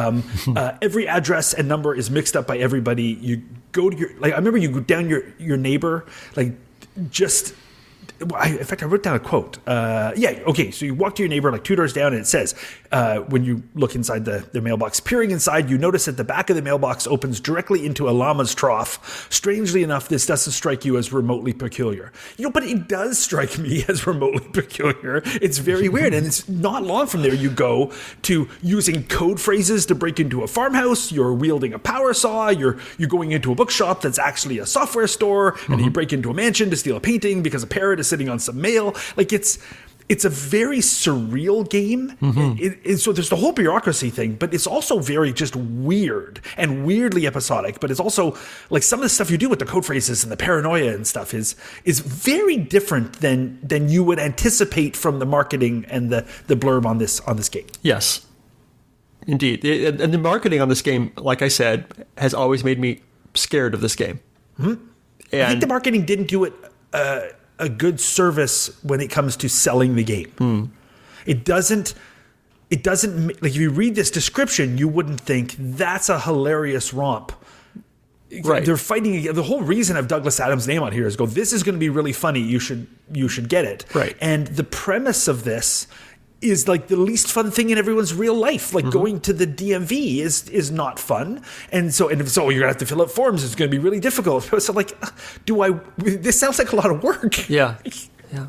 Every address and number is mixed up by everybody. You go to I remember you go down your neighbor, like, just, in fact, I wrote down a quote. So you walk to your neighbor like 2 doors down, and it says, when you look inside the mailbox, peering inside, you notice that the back of the mailbox opens directly into a llama's trough. Strangely enough, this doesn't strike you as remotely peculiar. But it does strike me as remotely peculiar. It's very weird, and it's not long from there you go to using code phrases to break into a farmhouse. You're wielding a power saw. You're going into a bookshop that's actually a software store, and you break into a mansion to steal a painting because a parrot is sitting on some mail. Like, it's a very surreal game. So there's the whole bureaucracy thing, but it's also very just weird and weirdly episodic. But it's also like some of the stuff you do with the code phrases and the paranoia and stuff is very different than you would anticipate from the marketing and the blurb on this game. Yes. Indeed. And the marketing on this game, like I said, has always made me scared of this game. Mm-hmm. I think the marketing didn't do it a good service when it comes to selling the game. It doesn't, like if you read this description, you wouldn't think that's a hilarious romp. Right. They're fighting. The whole reason of Douglas Adams' name on here is this is going to be really funny. You should get it. Right. And the premise of this is like the least fun thing in everyone's real life. Like going to the DMV is not fun. And so you're going to have to fill out forms. It's going to be really difficult. So like, this sounds like a lot of work. Yeah. Yeah.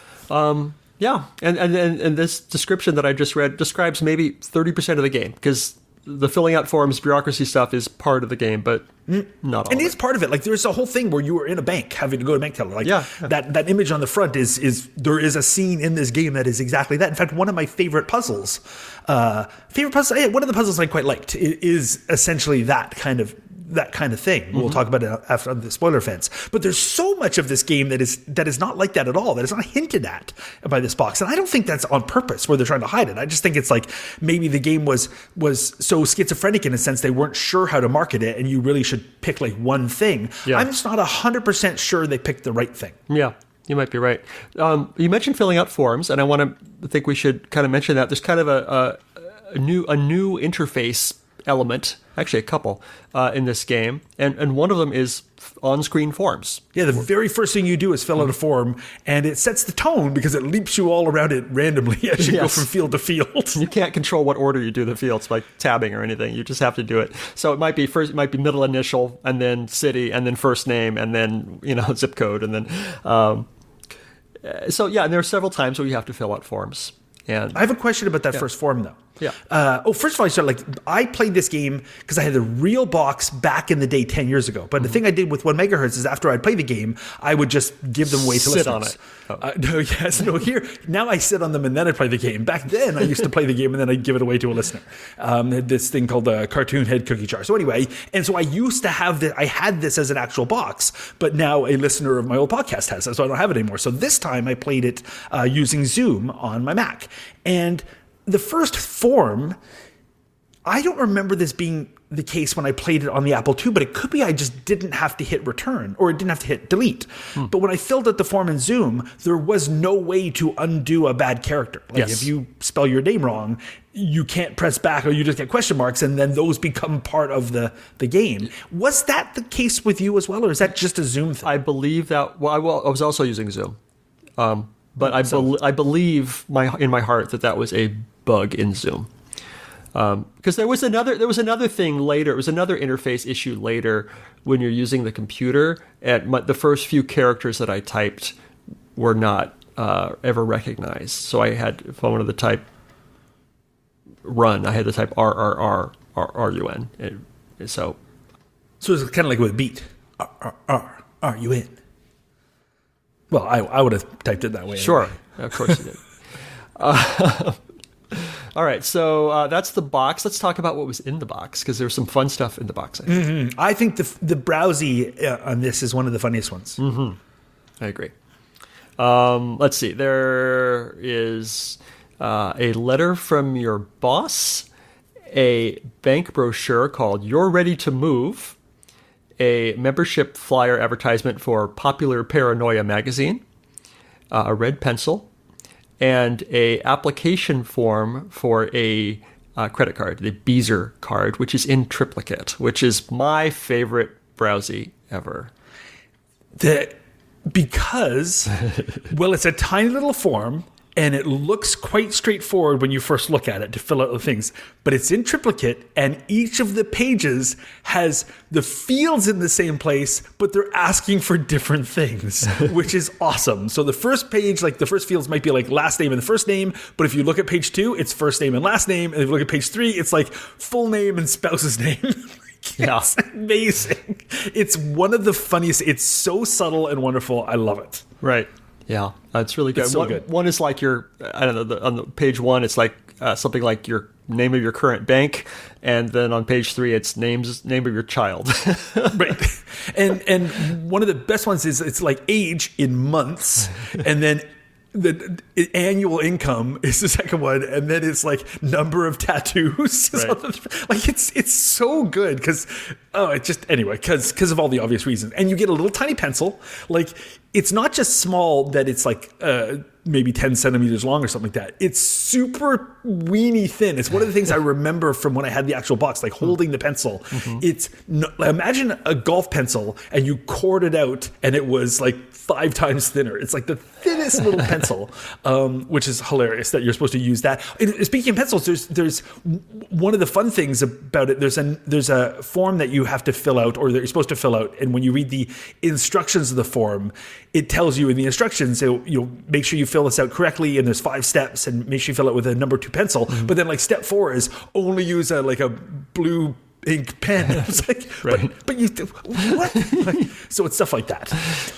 Yeah. And this description that I just read describes maybe 30% of the game, because the filling out forms, bureaucracy stuff is part of the game, but not all. And it's part of it. Like there's a whole thing where you were in a bank having to go to bank teller. Like that image on the front is there is a scene in this game that is exactly that. In fact, one of my favorite puzzles, one of the puzzles I quite liked is essentially that kind of thing. We'll talk about it after the spoiler fence. But there's so much of this game that is not like that at all. That is not hinted at by this box. And I don't think that's on purpose where they're trying to hide it. I just think it's like maybe the game was so schizophrenic in a sense they weren't sure how to market it, and you really should pick like one thing. Yeah. I'm just not 100% sure they picked the right thing. Yeah. You might be right. You mentioned filling out forms, and I think we should kind of mention that there's kind of a new interface element, actually a couple, in this game, and one of them is on-screen forms. Yeah, the very first thing you do is fill out a form, and it sets the tone because it leaps you all around it randomly as you go from field to field. You can't control what order you do the fields by tabbing or anything. You just have to do it. So it might be middle initial, and then city, and then first name, and then zip code, and then and there are several times where you have to fill out forms. And I have a question about that first form, though. Yeah. First of all, I played this game because I had the real box back in the day 10 years ago. But the thing I did with 1 megahertz is after I'd play the game, I would just give them away to sit listeners. on it. Here, now I sit on them and then I play the game. Back then, I used to play the game and then I'd give it away to a listener. This thing called the Cartoon Head Cookie Jar. So anyway, and so I used to have this, I had this as an actual box, but now a listener of my old podcast has it, so I don't have it anymore. So this time I played it using Zoom on my Mac. And the first form, I don't remember this being the case when I played it on the Apple II, but it could be I just didn't have to hit return or it didn't have to hit delete. But when I filled out the form in Zoom, there was no way to undo a bad character. Like if you spell your name wrong, you can't press back or you just get question marks and then those become part of the game. Was that the case with you as well, or is that just a Zoom thing? I believe that, I was also using Zoom. But I believe in my heart that was a bug in Zoom, because there was another thing later. It was another interface issue later when you're using the computer. The first few characters that I typed were not ever recognized. So I had, if I wanted to type run, I had to type RRRRUN. So it's kind of like with beat RRRRUN. Well, I would have typed it that way. Sure. Anyway. Of course you did. All right, so that's the box. Let's talk about what was in the box, because there's some fun stuff in the box. I think the browsy on this is one of the funniest ones. I agree. Let's see. There is a letter from your boss, a bank brochure called You're Ready to Move, a membership flyer advertisement for Popular Paranoia magazine, a red pencil, and a application form for a credit card, the Beezer card, which is in triplicate, which is my favorite browsy ever. Because it's a tiny little form, and it looks quite straightforward when you first look at it to fill out the things. But it's in triplicate, and each of the pages has the fields in the same place, but they're asking for different things, which is awesome. So the first page, like the first fields might be like last name and the first name, but if you look at page 2, it's first name and last name. And if you look at page 3, it's like full name and spouse's name. It's amazing. It's one of the funniest. It's so subtle and wonderful. I love it. Right. Yeah, it's really good. It's so good. One is like your, I don't know, on the page 1, it's like something like your name of your current bank, and then on page 3, it's name of your child. Right. And one of the best ones is it's like age in months, and then the annual income is the second one, and then it's like number of tattoos. Right. Like it's so good because because of all the obvious reasons. And you get a little tiny pencil. Like it's not just small that it's like maybe 10 centimeters long or something like that. It's super weeny thin. It's one of the things I remember from when I had the actual box, like holding the pencil. It's imagine a golf pencil and you cord it out and it was like 5 times thinner. It's like the thinnest little pencil, which is hilarious that you're supposed to use that. And speaking of pencils, there's one of the fun things about it. There's a form that you have to fill out, or that you're supposed to fill out, and when you read the instructions of the form, it tells you in the instructions, make sure you fill this out correctly, and there's 5 steps, and make sure you fill it with a number 2 pencil. But then like step 4 is only use a blue ink pen. It's like, right. but you what? So it's stuff like that.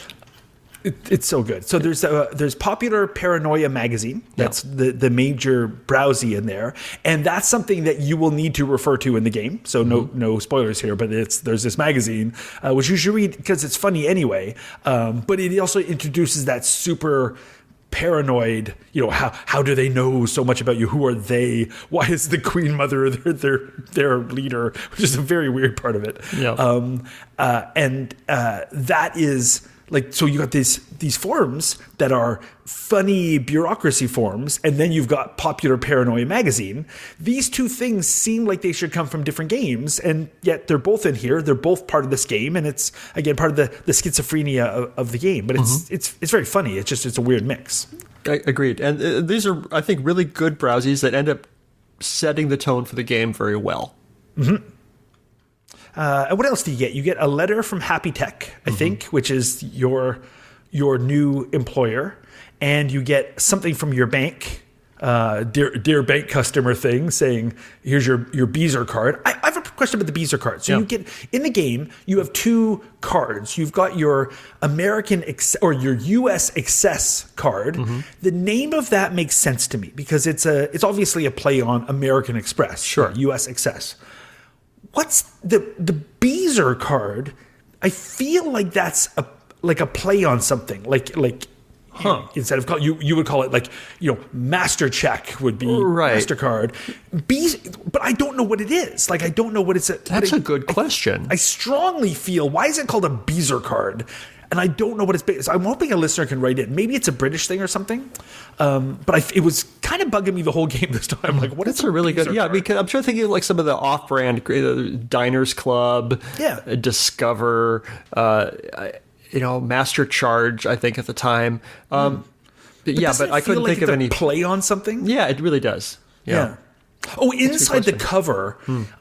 It's so good. So there's Popular Paranoia magazine. That's the major browsie in there, and that's something that you will need to refer to in the game. So no spoilers here, but there's this magazine which you should read because it's funny anyway. But it also introduces that super paranoid. How do they know so much about you? Who are they? Why is the Queen Mother their leader? Which is a very weird part of it. Yeah. That is. Like, so you got these forms that are funny bureaucracy forms, and then you've got Popular Paranoia magazine. These two things seem like they should come from different games, and yet they're both in here. They're both part of this game, and it's again part of the schizophrenia of the game. But it's very funny. It's a weird mix. Agreed. And these are, I think, really good browsies that end up setting the tone for the game very well. Mm-hmm. And what else do you get? You get a letter from Happy Tech, I think, which is your new employer, and you get something from your bank, dear bank customer thing, saying here's your Beezer card. I have a question about the Beezer card. So you get in the game, you have 2 cards. You've got your American or your U.S. Access card. The name of that makes sense to me because it's obviously a play on American Express, sure, U.S. Access. What's the Beezer card? I feel like that's a play on something instead of you would call it Master Check would be right. MasterCard. But I don't know what it is. Like I don't know what it's. That's a good question. I strongly feel, why is it called a Beezer card? And I don't know what it's based. So I'm hoping a listener can write in. Maybe it's a British thing or something. But it was kind of bugging me the whole game this time. Like, what is a really good? Yeah, card? because I'm trying to think of like some of the off-brand Diners Club, Discover, Master Charge. I think at the time. But I couldn't think of any play on something. Yeah, it really does. Yeah. Oh, inside the cover.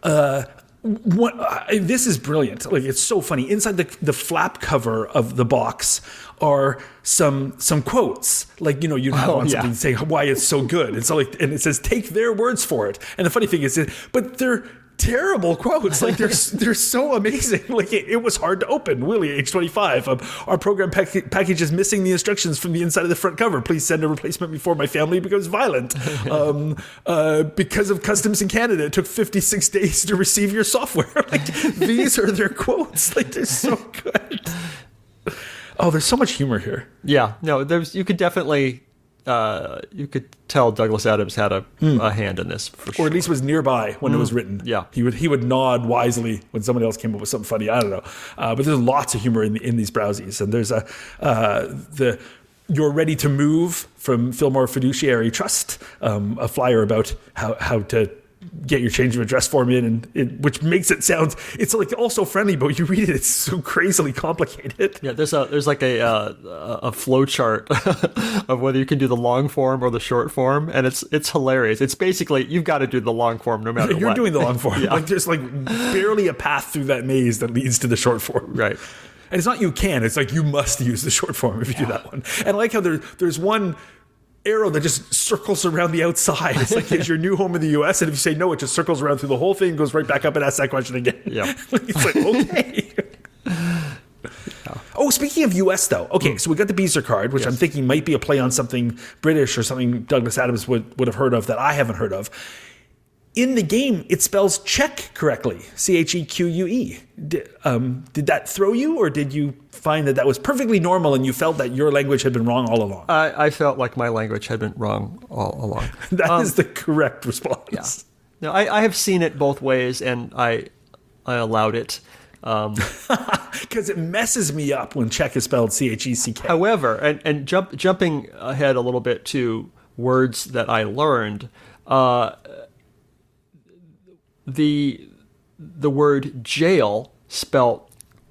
This is brilliant. Like, it's so funny. Inside the flap cover of the box are some quotes. Like, you'd have on something saying why it's so good. And so and it says, take their words for it. And the funny thing is, but they're terrible quotes. Like they're so amazing. Like it was hard to open. Willie, age 25. Our program package is missing the instructions from the inside of the front cover. Please send a replacement before my family becomes violent. Because of customs in Canada, it took 56 days to receive your software. Like these are their quotes. Like they're so good. Oh, there's so much humor here. Yeah. No, you could definitely. You could tell Douglas Adams had a hand in this, for sure. Or at least was nearby when it was written. Yeah, he would nod wisely when somebody else came up with something funny. I don't know, but there's lots of humor in these browsies, and there's You're Ready to Move from Fillmore Fiduciary Trust, a flyer about how to get your change of address form in, which makes it sound, it's like also friendly, but when you read it, it's so crazily complicated. Yeah, there's like a flow chart of whether you can do the long form or the short form, and it's hilarious. It's basically you've got to do the long form no matter what. You're doing the long form. Like there's like barely a path through that maze that leads to the short form. Right. And it's not you can, it's like you must use the short form if you do that one. And I like how there's one arrow that just circles around the outside. It's like, is your new home in the U.S.? And if you say no, it just circles around through the whole thing, goes right back up and asks that question again. Yeah. It's like, okay. Oh, speaking of U.S. though, okay, so we got the Beezer card, which I'm thinking might be a play on something British or something Douglas Adams would have heard of that I haven't heard of. in the game, it spells Czech correctly, Cheque. Did that throw you, or did you find that was perfectly normal and you felt that your language had been wrong all along? I felt like my language had been wrong all along. That is the correct response. Yeah. No, I have seen it both ways, and I allowed it. Because it messes me up when Czech is spelled Check. However, and jumping ahead a little bit to words that I learned, the word jail spelled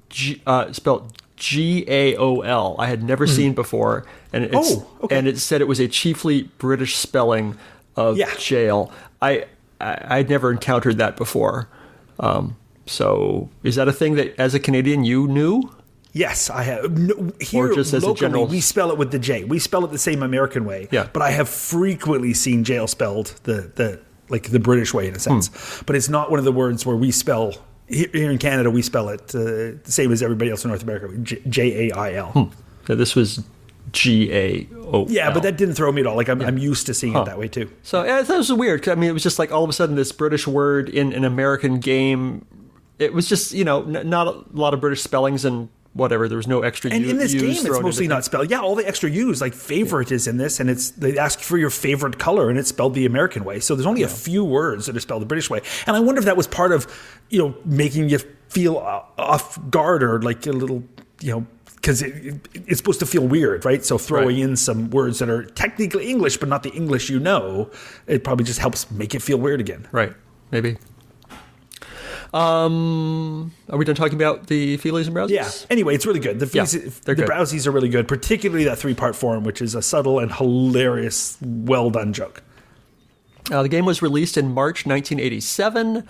Gaol. I had never seen before, and and it said it was a chiefly British spelling of jail. I'd never encountered that before. So is that a thing that, as a Canadian, you knew? Yes, I have. No, here, or just as locally, a general... we spell it with the J. We spell it the same American way. Yeah. But I have frequently seen jail spelled the British way, in a sense. But it's not one of the words where we spell... Here in Canada, we spell it the same as everybody else in North America, Jail. So this was Gao. Yeah, but that didn't throw me at all. Like, I'm used to seeing it that way, too. So that was weird. 'Cause, I mean, it was just like all of a sudden this British word in an American game. It was just, not a lot of British spellings and whatever. There was no extra And in this game, U's it's mostly not spelled. Yeah, all the extra U's, like favorite is in this, and they ask for your favorite color, and it's spelled the American way. So there's only a few words that are spelled the British way. And I wonder if that was part of, making you feel off guard, or like a little, because it's supposed to feel weird, right? So throwing in some words that are technically English, but not the English it probably just helps make it feel weird again. Right, maybe. Are we done talking about the feelies and browsies? Yeah. Anyway, it's really good. The browsies are really good, particularly that 3-part form, which is a subtle and hilarious, well done joke. The game was released in March 1987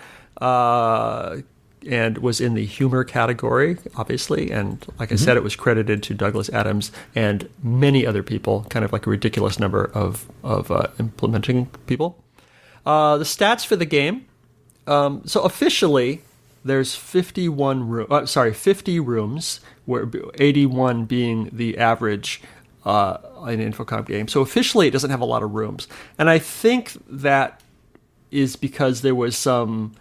and was in the humor category, obviously. And like I said, it was credited to Douglas Adams and many other people, kind of like a ridiculous number of implementing people. The stats for the game. So officially, there's 50 rooms, where 81 being the average in an Infocom game. So officially, it doesn't have a lot of rooms, and I think that is because there was some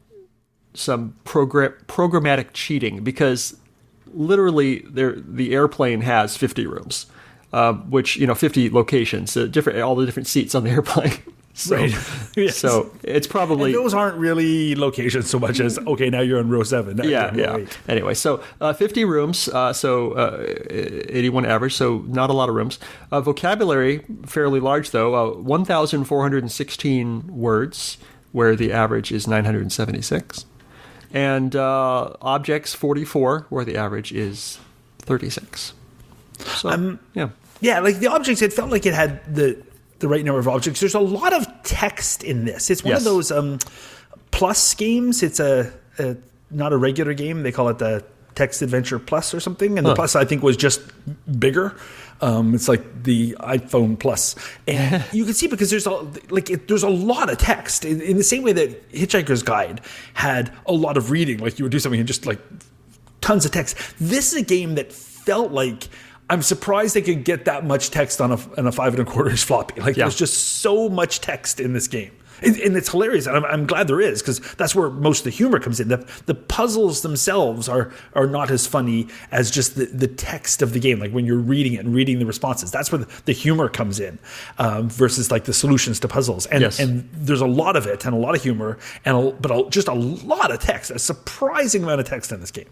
programmatic cheating, because literally the airplane has 50 rooms, which 50 locations, all the different seats on the airplane. So, right. Yes. So it's probably... And those aren't really locations so much as, okay, now you're in row 7. Now you're in row 8. Anyway, so 50 rooms, 81 average, so not a lot of rooms. Vocabulary, fairly large though, 1,416 words, where the average is 976. And objects, 44, where the average is 36. So, yeah. Yeah, like the objects, it felt like it had the right number of objects. There's a lot of text in this. It's one of those plus games. It's not a regular game. They call it the Text Adventure Plus or something. And the Plus, I think, was just bigger. It's like the iPhone Plus. And you can see, because there's a lot of text. In the same way that Hitchhiker's Guide had a lot of reading. Like you would do something and just like tons of text. This is a game that felt like... I'm surprised they could get that much text on a 5 1/4 floppy. Like there's just so much text in this game, and it's hilarious. And I'm glad there is, because that's where most of the humor comes in. The puzzles themselves are not as funny as just the text of the game. Like when you're reading it and reading the responses, that's where the humor comes in, versus like the solutions to puzzles. And and there's a lot of it and a lot of humor, but just a lot of text. A surprising amount of text in this game.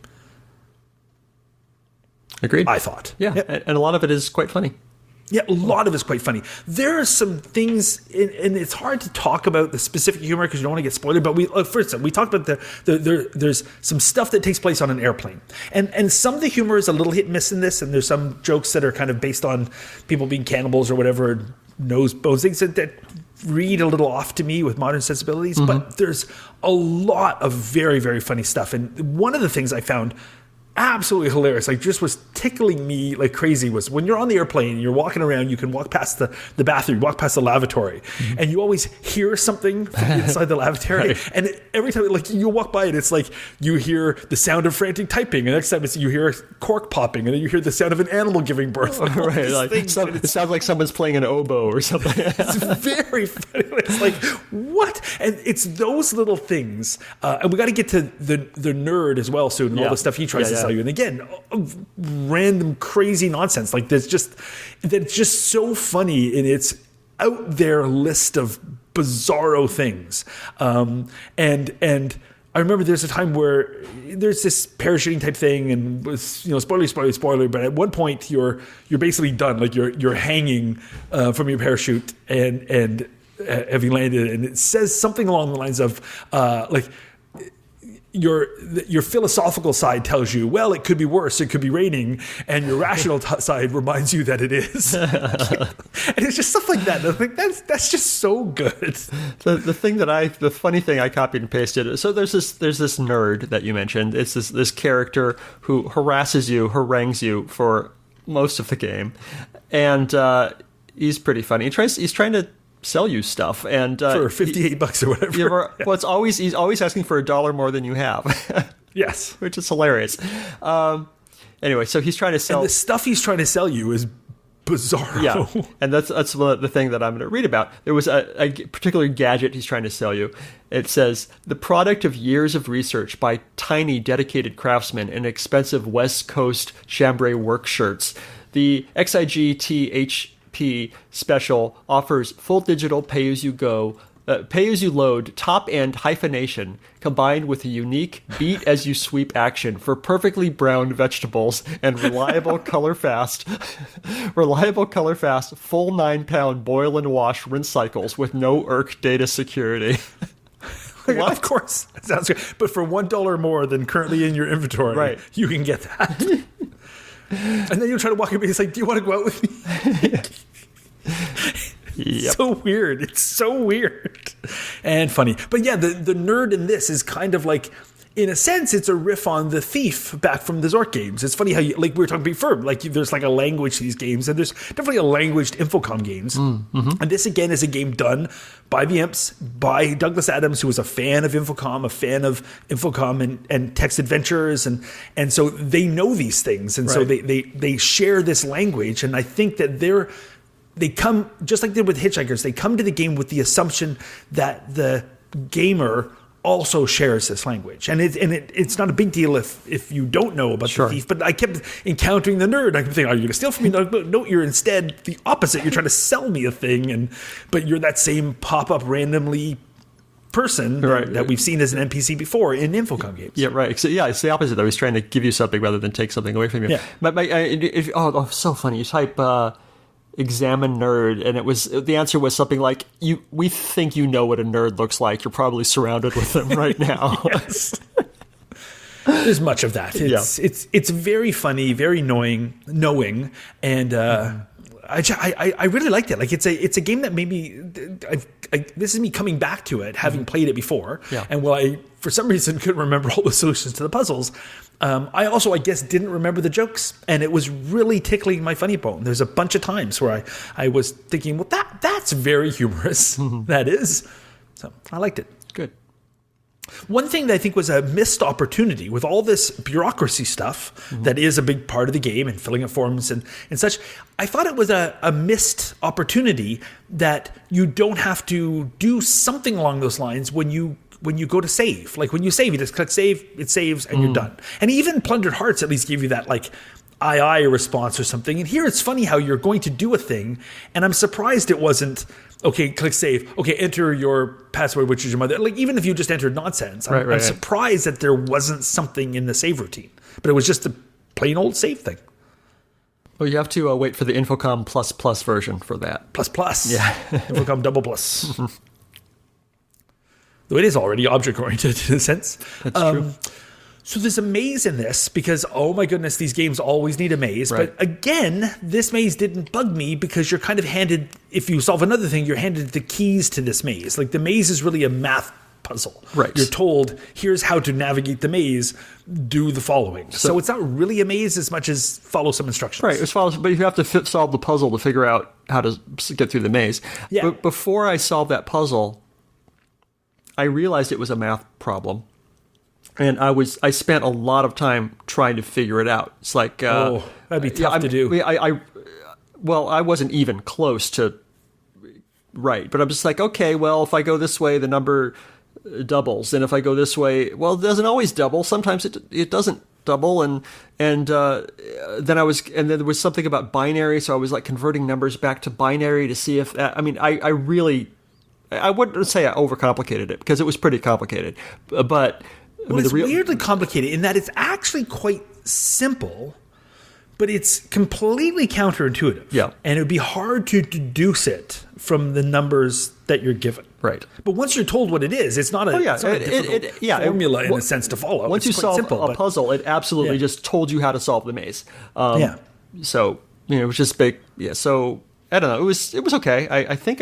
Agreed. I thought. Yeah, and a lot of it is quite funny. Yeah, a lot of it's quite funny. There are some things, and it's hard to talk about the specific humor because you don't want to get spoiled. But first, we talked about there's some stuff that takes place on an airplane, and some of the humor is a little hit and miss in this. And there's some jokes that are kind of based on people being cannibals or whatever, nose bones, things that read a little off to me with modern sensibilities. But there's a lot of very, very funny stuff. And one of the things I found absolutely hilarious, like just was tickling me like crazy, was when you're on the airplane and you're walking around, you can walk past the bathroom, walk past the lavatory, and you always hear something from inside the lavatory. Right. And every time, like, you walk by it, it's like you hear the sound of frantic typing, and the next time it's you hear a cork popping, and then you hear the sound of an animal giving birth. Like, all Right, these like things, and it sounds like someone's playing an oboe or something. it's very funny. It's like, what? And it's those little things. And we got to get to the nerd as well soon, and all the stuff he tries to sell you. And again, random crazy nonsense. Like, that's just so funny in its out there list of bizarro things. And I remember there's a time where there's this parachuting type thing, and with, spoiler, but at one point you're basically done. Like, you're hanging from your parachute and having landed, and it says something along the lines of like, your philosophical side tells you, well, it could be worse, it could be raining, and your rational side reminds you that it is. And it's just stuff like that. I think that's just so good. The funny thing I copied and pasted. So there's this nerd that you mentioned. It's this character who harasses you, harangues you for most of the game, and he's pretty funny. He's trying to sell you stuff, and for $58 or whatever. Well, he's always asking for $1 more than you have. Yes, which is hilarious. Anyway, so he's trying to sell. And the stuff he's trying to sell you is bizarre. Yeah, and that's the thing that I'm going to read about. There was a particular gadget he's trying to sell you. It says, the product of years of research by tiny, dedicated craftsmen in expensive West Coast chambray work shirts. The XIG-THP special offers full digital pay-as-you-load top-end hyphenation combined with a unique beat-as-you-sweep action for perfectly browned vegetables and reliable color-fast full 9-pound boil and wash rinse cycles with no IRC data security. What? Of course. That sounds good. But for $1 more than currently in your inventory, right, you can get that. And then you'll try to walk up and he's like, do you want to go out with me? Yep. So weird. It's so weird and funny. But yeah, the nerd in this is kind of like, in a sense, it's a riff on the Thief back from the Zork games. It's funny how, like we were talking before, like there's like a language to these games, and there's definitely a language to Infocom games. Mm-hmm. And this, again, is a game done by the Imps, by Douglas Adams, who was a fan of Infocom, and text adventures. And so they know these things. And so they share this language. And I think that they come, just like they did with Hitchhikers, they come to the game with the assumption that the gamer also shares this language, and it's not a big deal if you don't know about the Thief. But I kept encountering the nerd. I kept thinking, are you going to steal from me? No, you're instead the opposite. You're trying to sell me a thing, but you're that same pop-up randomly person that we've seen as an NPC before in Infocom games. Yeah, right. So, it's the opposite, though. He's trying to give you something rather than take something away from you. Yeah. So funny. You type examine nerd, and the answer was something like, we think you know what a nerd looks like. You're probably surrounded with them right now. Yes. There's much of that. It's very funny, very knowing, and I really liked it. Like, it's a game that maybe this is me coming back to it, having played it before. Yeah. And while I, for some reason, couldn't remember all the solutions to the puzzles, I also, I guess, didn't remember the jokes, and it was really tickling my funny bone. There's a bunch of times where I was thinking, well, that's very humorous. That is. So I liked it. Good. One thing that I think was a missed opportunity with all this bureaucracy stuff that is a big part of the game, and filling out forms and such, I thought it was a missed opportunity that you don't have to do something along those lines when you go to save. Like, when you save, you just click save, it saves, and you're done. And even Plundered Hearts at least gave you that, like, II response or something. And here it's funny how you're going to do a thing, and I'm surprised it wasn't, okay, click save, okay, enter your password, which is your mother. Like, even if you just entered nonsense, I'm surprised that there wasn't something in the save routine. But it was just a plain old save thing. Well, you have to wait for the Infocom plus version for that. Plus. Yeah. Infocom double plus. Though it is already object-oriented in a sense. That's true. So there's a maze in this because, oh my goodness, these games always need a maze. Right. But again, this maze didn't bug me because you're kind of handed, if you solve another thing, you're handed the keys to this maze. Like, the maze is really a math puzzle. Right. You're told, here's how to navigate the maze, do the following. So it's not really a maze as much as follow some instructions. Right, it's follows, but you have to solve the puzzle to figure out how to get through the maze. Yeah. But before I solved that puzzle, I realized it was a math problem, and I spent a lot of time trying to figure it out. It's like that'd be tough to do. I wasn't even close to right, but I'm just like, okay, well, if I go this way, the number doubles, and if I go this way, well, it doesn't always double. Sometimes it doesn't double, and then there was something about binary, so I was like converting numbers back to binary to see if that. I mean, I wouldn't say I overcomplicated it because it was pretty complicated, but It's weirdly complicated in that it's actually quite simple, but it's completely counterintuitive. Yeah. And it would be hard to deduce it from the numbers that you're given. Right. But once you're told what it is, it's not a, it's not a difficult formula in a sense to follow. Once you quite solve simple, a puzzle, it absolutely Yeah. just told you how to solve the maze. Yeah. So, it was just big. Yeah. So, I don't know. It was okay. I think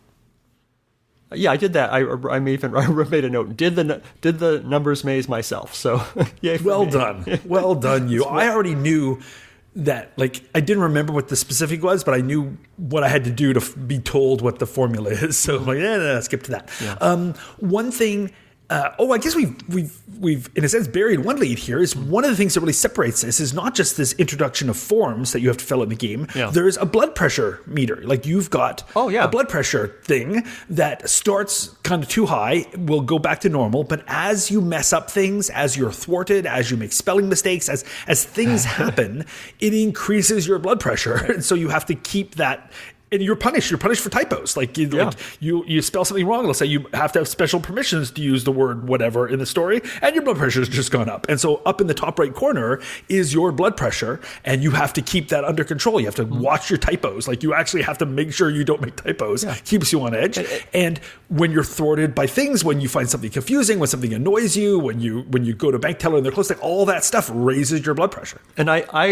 I did that. I made a note. Did the numbers maze myself. So, yay for Well me. done. Well done, you. I already knew that, like, I didn't remember what the specific was, but I knew what I had to do to be told what the formula is. So I'm like, skip to that. Yeah. One thing, I guess we've in a sense buried one lead here. Is one of the things that really separates this is not just this introduction of forms that you have to fill in the game. Yeah. There's a blood pressure meter. Like you've got a blood pressure thing that starts kind of too high, will go back to normal, but as you mess up things, as you're thwarted, as you make spelling mistakes, as things happen, it increases your blood pressure. And so you have to keep that. And you're punished. You're punished for typos. Like you spell something wrong. Let's say you have to have special permissions to use the word whatever in the story, and your blood pressure has just gone up. And so up in the top right corner is your blood pressure, and you have to keep that under control. You have to watch your typos. Like you actually have to make sure you don't make typos. Yeah. Keeps you on edge. And when you're thwarted by things, when you find something confusing, when something annoys you, when you go to bank teller and they're close, like all that stuff raises your blood pressure. And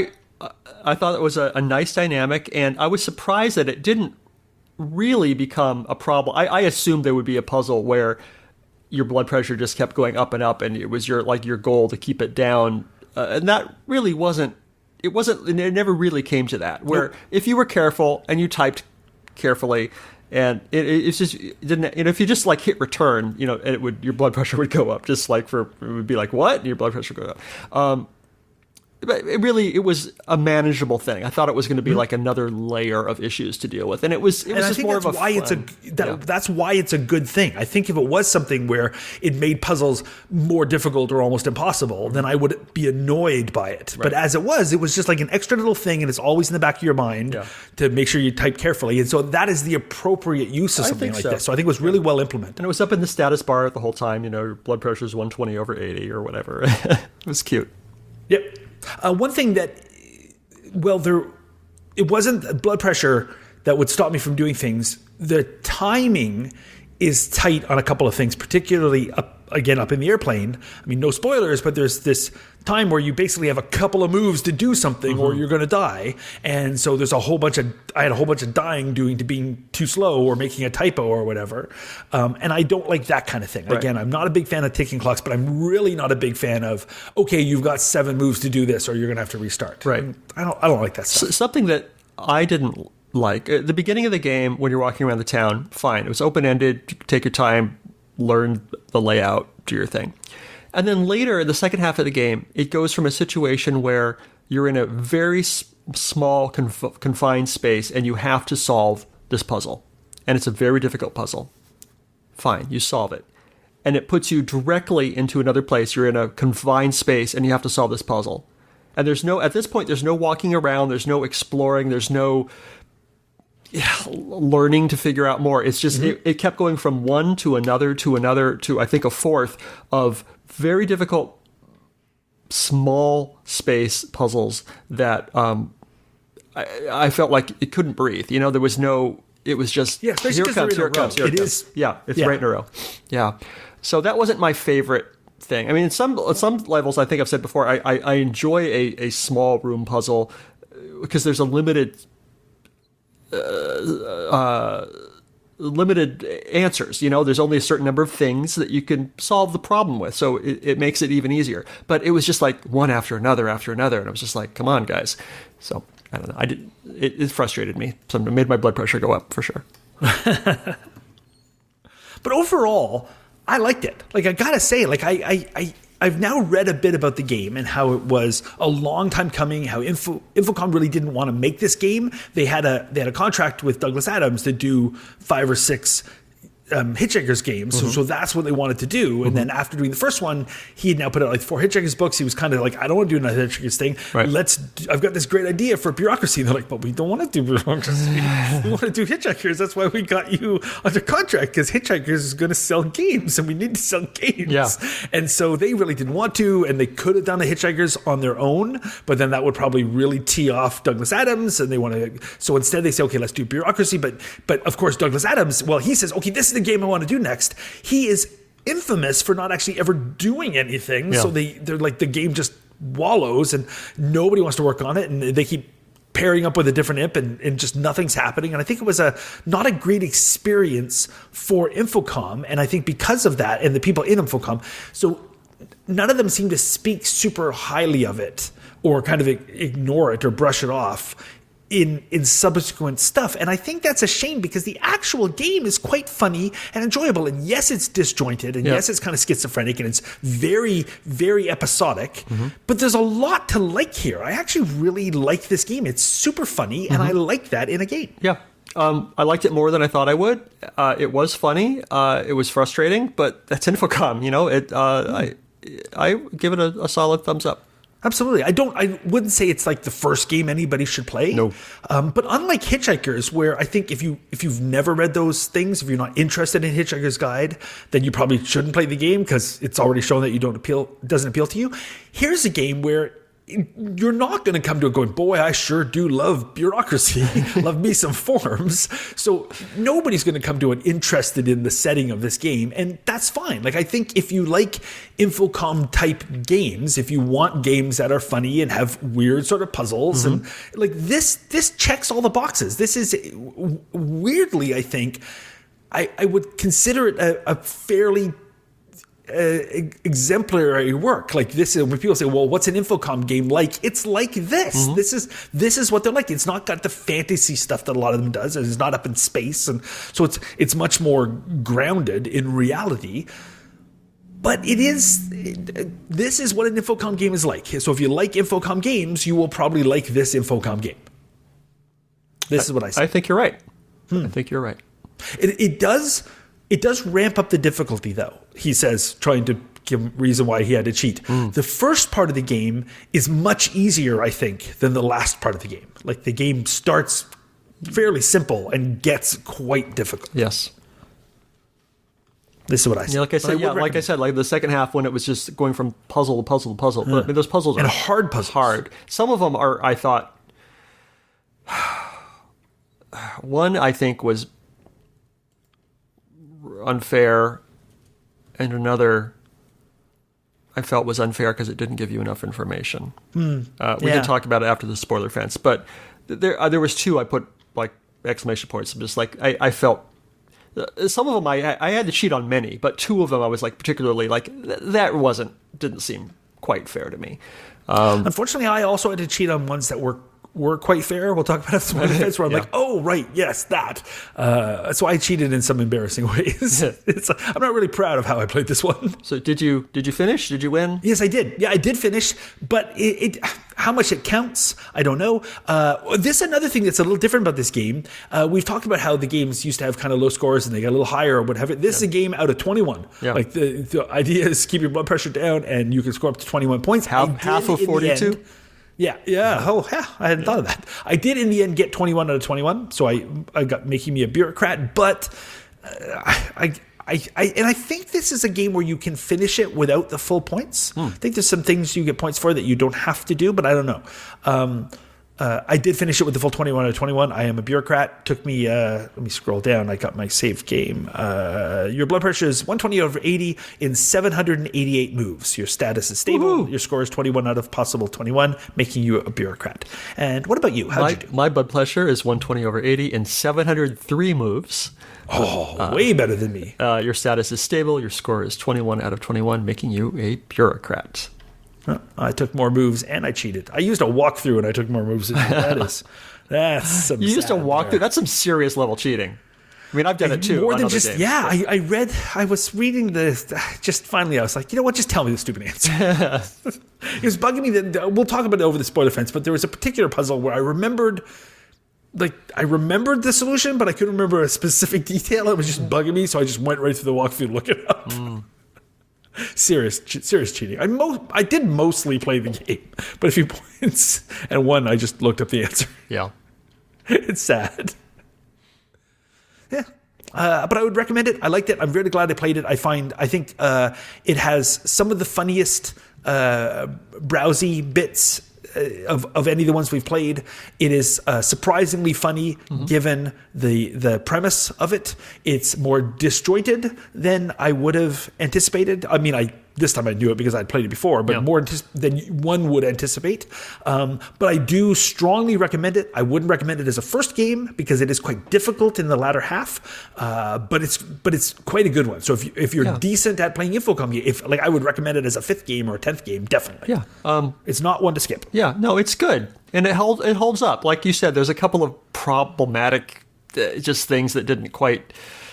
I thought it was a nice dynamic, and I was surprised that it didn't really become a problem. I assumed there would be a puzzle where your blood pressure just kept going up and up, and it was your goal to keep it down, and that really wasn't. It never really came to that. Where if you were careful and you typed carefully, and it's just it didn't. If you just like hit return, your blood pressure would go up. Just like it would be like what, and your blood pressure would go up. But it was a manageable thing. I thought it was going to be like another layer of issues to deal with, and it was just more of a fun. That's why it's a good thing. I think if it was something where it made puzzles more difficult or almost impossible, then I would be annoyed by it. Right. But as it was just like an extra little thing, and it's always in the back of your mind to make sure you type carefully. And so that is the appropriate use of something like this. So I think it was really well implemented. And it was up in the status bar the whole time. Your blood pressure is 120/80 or whatever. It was cute. Yep. One thing that, it wasn't blood pressure that would stop me from doing things. The timing is tight on a couple of things, particularly up in the airplane. I mean, no spoilers, but there's this time where you basically have a couple of moves to do something or you're going to die. And so there's I had a whole bunch of dying due to being too slow or making a typo or whatever. And I don't like that kind of thing. Right. Again, I'm not a big fan of ticking clocks, but I'm really not a big fan of, okay, you've got 7 moves to do this or you're going to have to restart. Right. I don't like that stuff. Something that I didn't like at the beginning of the game when you're walking around the town, fine. It was open-ended, take your time, learn the layout, do your thing. And then later in the second half of the game, it goes from a situation where you're in a very small, confined space and you have to solve this puzzle. And it's a very difficult puzzle. Fine, you solve it. And it puts you directly into another place. You're in a confined space and you have to solve this puzzle. And at this point, there's no walking around, there's no exploring, there's no learning to figure out more. It's just, it kept going from one to another to I think a fourth of very difficult small space puzzles that I felt like it couldn't breathe. There was no, it was just, here it comes. Yeah, it's right in a row. Yeah. So that wasn't my favorite thing. I mean, at some levels, I think I've said before, I enjoy a small room puzzle because there's a limited limited answers. There's only a certain number of things that you can solve the problem with. So it makes it even easier. But it was just like one after another. And I was just like, come on, guys. So I don't know. It frustrated me. So it made my blood pressure go up for sure. But overall, I liked it. Like, I gotta say, like, I've now read a bit about the game and how it was a long time coming, how Infocom really didn't want to make this game. They had a contract with Douglas Adams to do 5 or 6 Hitchhiker's games. So that's what they wanted to do. And then after doing the first one, he had now put out like 4 Hitchhiker's books. He was kind of like, I don't want to do another Hitchhiker's thing. Right. I've got this great idea for Bureaucracy. And they're like, but we don't want to do Bureaucracy. We want to do Hitchhikers. That's why we got you under contract, because Hitchhikers is going to sell games and we need to sell games. Yeah. And so they really didn't want to, and they could have done the Hitchhikers on their own, but then that would probably really tee off Douglas Adams, and they want to. So instead they say, okay, let's do Bureaucracy. But of course, Douglas Adams, well, he says, okay, this is the game I want to do next. He is infamous for not actually ever doing anything. Yeah. So they're like, the game just wallows and nobody wants to work on it, and they keep pairing up with a different imp and just nothing's happening. And I think it was not a great experience for Infocom. And I think because of that, and the people in Infocom, so none of them seem to speak super highly of it or kind of ignore it or brush it off in subsequent stuff. And I think that's a shame, because the actual game is quite funny and enjoyable. And yes, it's disjointed, and yes, it's kind of schizophrenic, and it's very, very episodic. But there's a lot to like here. I actually really like this game. It's super funny, and I like that in a game. Yeah. I liked it more than I thought I would. It was funny. It was frustrating, but that's Infocom. I give it a solid thumbs up. Absolutely. I wouldn't say it's like the first game anybody should play. No. But unlike Hitchhikers, where I think if you've never read those things, if you're not interested in Hitchhiker's Guide, then you probably shouldn't play the game, because it's already shown that doesn't appeal to you. Here's a game where you're not going to come to it going, boy, I sure do love Bureaucracy, love me some forms. So nobody's going to come to it interested in the setting of this game, and that's fine. Like, I think if you like Infocom type games, if you want games that are funny and have weird sort of puzzles, and like this checks all the boxes. This is weirdly, I think, I would consider it a fairly exemplary work. Like, this is when people say, well, what's an Infocom game like? It's like this. This is what they're like. It's not got the fantasy stuff that a lot of them does, and it's not up in space, and so it's much more grounded in reality. But this is what an Infocom game is like. So if you like Infocom games, you will probably like this Infocom game. This is what I say. I think you're right. I think you're right. It does ramp up the difficulty, though, he says, trying to give him reason why he had to cheat. The first part of the game is much easier, I think, than the last part of the game. Like, the game starts fairly simple and gets quite difficult. Yes. This is what I said. Yeah, like I said, like the second half, when it was just going from puzzle to puzzle to puzzle. But I mean, those puzzles And are hard puzzles. hard. Some of them are, I thought, one I think was unfair, and another I felt was unfair because it didn't give you enough information. We can talk about it after the spoiler fence, but there was 2 I put like exclamation points. I'm just like, I felt some of them I had to cheat on many, but 2 of them I was like particularly like that didn't seem quite fair to me. Unfortunately, I also had to cheat on ones that were quite fair. We'll talk about it some defense where I'm like, oh, right, yes, that. So I cheated in some embarrassing ways. I'm not really proud of how I played this one. So did you finish? Did you win? Yes, I did. Yeah, I did finish, but how much it counts, I don't know. This is another thing that's a little different about this game. We've talked about how the games used to have kind of low scores and they got a little higher or whatever. This is a game out of 21. Yeah. Like the idea is keep your blood pressure down and you can score up to 21 points. Half of 42? Yeah. Oh, yeah. I hadn't thought of that. I did in the end get 21 out of 21, so I got making me a bureaucrat. But I think this is a game where you can finish it without the full points. I think there's some things you get points for that you don't have to do, but I don't know. I did finish it with the full 21 out of 21. I am a bureaucrat. Took me, let me scroll down. I got my save game. Your blood pressure is 120 over 80 in 788 moves. Your status is stable. Woohoo. Your score is 21 out of possible 21, making you a bureaucrat. And what about you? How'd you do? My blood pressure is 120 over 80 in 703 moves. Way better than me. Your status is stable. Your score is 21 out of 21, making you a bureaucrat. I took more moves and I cheated. I used a walkthrough and I took more moves. That's some You used to sad walk there. through. That's some serious level cheating. I mean, I've done it too. More on than other just, games. yeah, I was reading just finally I was like, you know what, just tell me the stupid answer. It was bugging me that, we'll talk about it over the spoiler fence, but there was a particular puzzle where I remembered the solution, but I couldn't remember a specific detail. It was just bugging me, so I just went right through the walkthrough to look it up. Serious cheating. I did mostly play the game, but a few points, and one I just looked up the answer. Yeah. It's sad. Yeah. But I would recommend it. I liked it. I'm really glad I played it. I think it has some of the funniest browsy bits of any of the ones we've played. It is surprisingly funny given the premise of it. It's more disjointed than I would have anticipated. I mean, this time I knew it because I'd played it before, but more than one would anticipate. But I do strongly recommend it. I wouldn't recommend it as a first game because it is quite difficult in the latter half. But it's quite a good one. So if you're decent at playing Infocom, I would recommend it as a 5th game or a 10th game, definitely. Yeah. It's not one to skip. Yeah. No, it's good, and it holds up. Like you said, there's a couple of problematic just things that didn't quite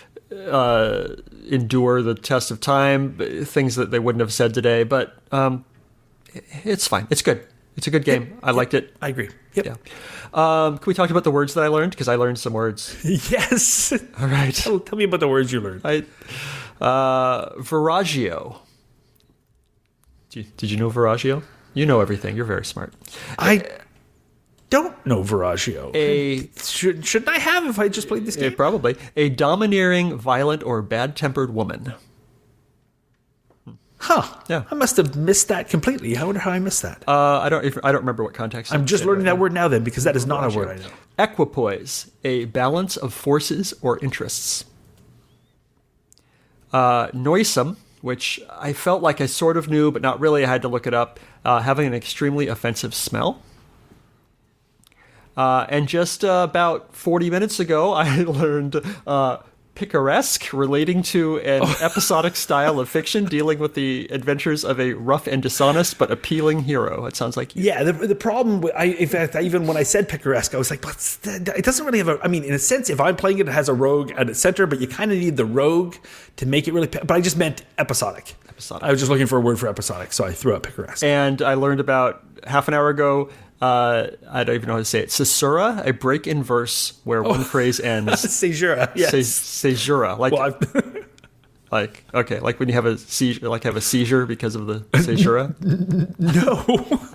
endure the test of time, things that they wouldn't have said today, but it's fine. It's good. It's a good game. I liked it. I agree. Yep. Yeah. Can we talk about the words that I learned? Because I learned some words. Yes. All right. Tell me about the words you learned. Viraggio. Did you know Viraggio? You know everything. You're very smart. I don't know Viraggio. Shouldn't I have if I just played this game? Probably. A domineering, violent, or bad-tempered woman. Huh. Yeah. I must have missed that completely. I wonder how I missed that. I don't remember what context. I'm just it's in learning right that now. word now then, because that is not a word I know. Equipoise, a balance of forces or interests. Noisome, which I felt like I sort of knew, but not really. I had to look it up. Having an extremely offensive smell. And just about 40 minutes ago, I learned picaresque, relating to an episodic style of fiction dealing with the adventures of a rough and dishonest but appealing hero. It sounds like you. Yeah, the problem, in fact, even when I said picaresque, I was like, but it doesn't really have I mean, in a sense, if I'm playing it, it has a rogue at its center, but you kind of need the rogue to make it really, but I just meant episodic. I was just looking for a word for episodic, so I threw out picaresque. And I learned about half an hour ago, I don't even know how to say it, caesura, a break in verse where one phrase ends. Caesura, yes. Caesura, like, Well, like when you have a seizure because of the caesura. No.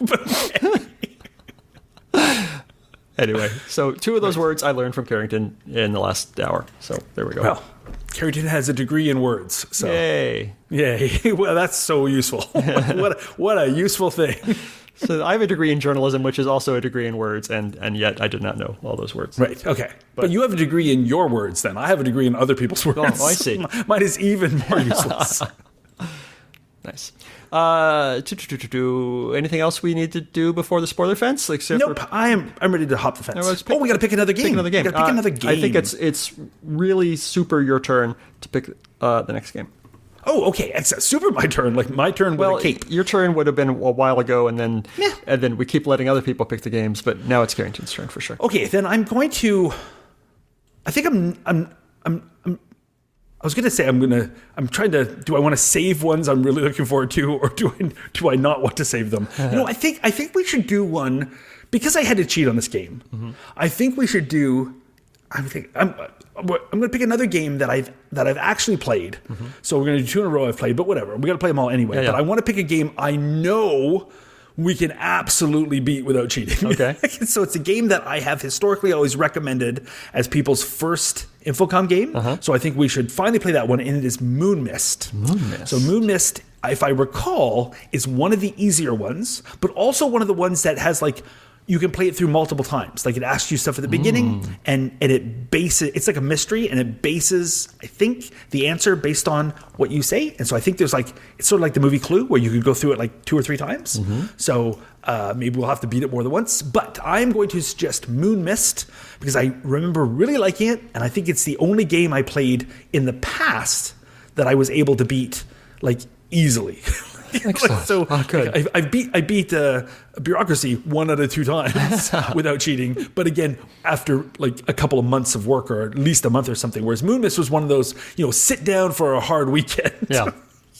Anyway, so 2 of those words I learned from Carrington in the last hour. So there we go. Well, Carrington has a degree in words. So. Yay. Well, that's so useful. What a useful thing. So I have a degree in journalism, which is also a degree in words, and yet I did not know all those words. Right, okay. But you have a degree in your words then. I have a degree in other people's words. Oh, I see. Mine is even more useless. Nice. Anything else we need to do before the spoiler fence? Nope, I'm ready to hop the fence. We got to pick another game. Pick another game. We got to pick another game. I think it's really super your turn to pick the next game. Oh, okay. It's super my turn. Like my turn with a cape. Your turn would have been a while ago, and then we keep letting other people pick the games. But now it's Carrington's turn for sure. Okay, then I'm going to. I think I'm. I was going to say I'm trying to. Do I want to save ones I'm really looking forward to, or do I not want to save them? I think we should do one because I had to cheat on this game. Mm-hmm. I think we should do. I'm going to pick another game that I've actually played. Mm-hmm. So we're going to do 2 in a row I've played, but whatever. We got to play them all anyway. Yeah. But I want to pick a game I know we can absolutely beat without cheating. Okay. So it's a game that I have historically always recommended as people's first Infocom game. Uh-huh. So I think we should finally play that one, and it is Moon Mist. Moon Mist. So Moon Mist, if I recall, is one of the easier ones, but also one of the ones that has like you can play it through multiple times. Like it asks you stuff at the beginning and it bases, it's like a mystery and it bases, I think, the answer based on what you say. And so I think there's like, it's sort of like the movie Clue where you could go through it like 2 or 3 times. So maybe we'll have to beat it more than once. But I'm going to suggest Moon Mist because I remember really liking it. And I think it's the only game I played in the past that I was able to beat like easily. Excellent. So good. I beat Bureaucracy 1 out of 2 times without cheating. But again, after like a couple of months of work or at least a month or something. Whereas Moon Mist was one of those, sit down for a hard weekend. Yeah.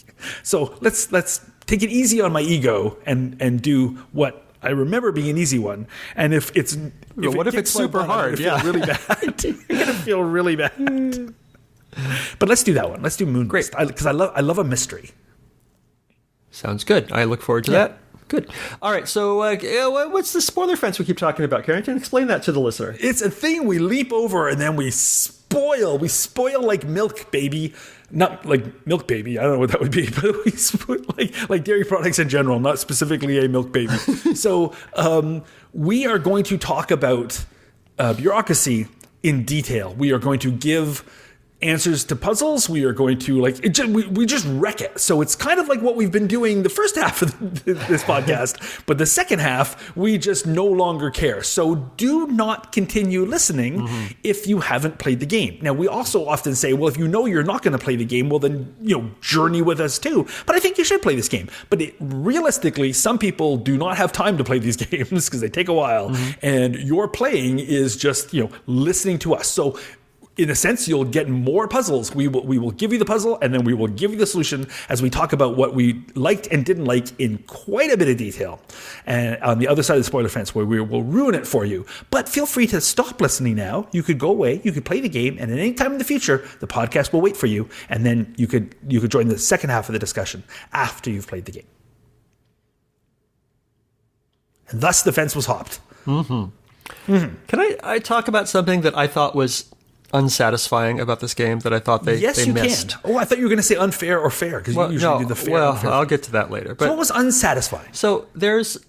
So let's take it easy on my ego and do what I remember being an easy one. And if it's what if it's super hard? Yeah, really bad. You're gonna feel really bad. But let's do that one. Let's do Moon Mist because I love a mystery. Sounds good. I look forward to that. Good. All right. So, what's the spoiler fence we keep talking about, Carrington? Explain that to the listener. It's a thing we leap over and then we spoil. We spoil like milk, baby. Not like milk baby. I don't know what that would be, but we spoil like dairy products in general, not specifically a milk baby. So, we are going to talk about Bureaucracy in detail. We are going to give answers to puzzles. We are going to we just wreck it. So it's kind of like what we've been doing the first half of this podcast, but the second half we just no longer care. So do not continue listening if you haven't played the game. Now we also often say, well, if you know you're not going to play the game, well then journey with us too. But I think you should play this game. But realistically, some people do not have time to play these games because they take a while, and your playing is just listening to us. So in a sense, you'll get more puzzles. We will give you the puzzle, and then we will give you the solution as we talk about what we liked and didn't like in quite a bit of detail. And on the other side of the spoiler fence, where we will ruin it for you. But feel free to stop listening now. You could go away, you could play the game, and at any time in the future, the podcast will wait for you, and then you could join the second half of the discussion after you've played the game. And thus, the fence was hopped. Can I talk about something that I thought was unsatisfying about this game that I thought they missed? Can. Oh, I thought you were going to say unfair or fair because you usually do the fair. Well, unfair. I'll get to that later. But so what was unsatisfying? So there's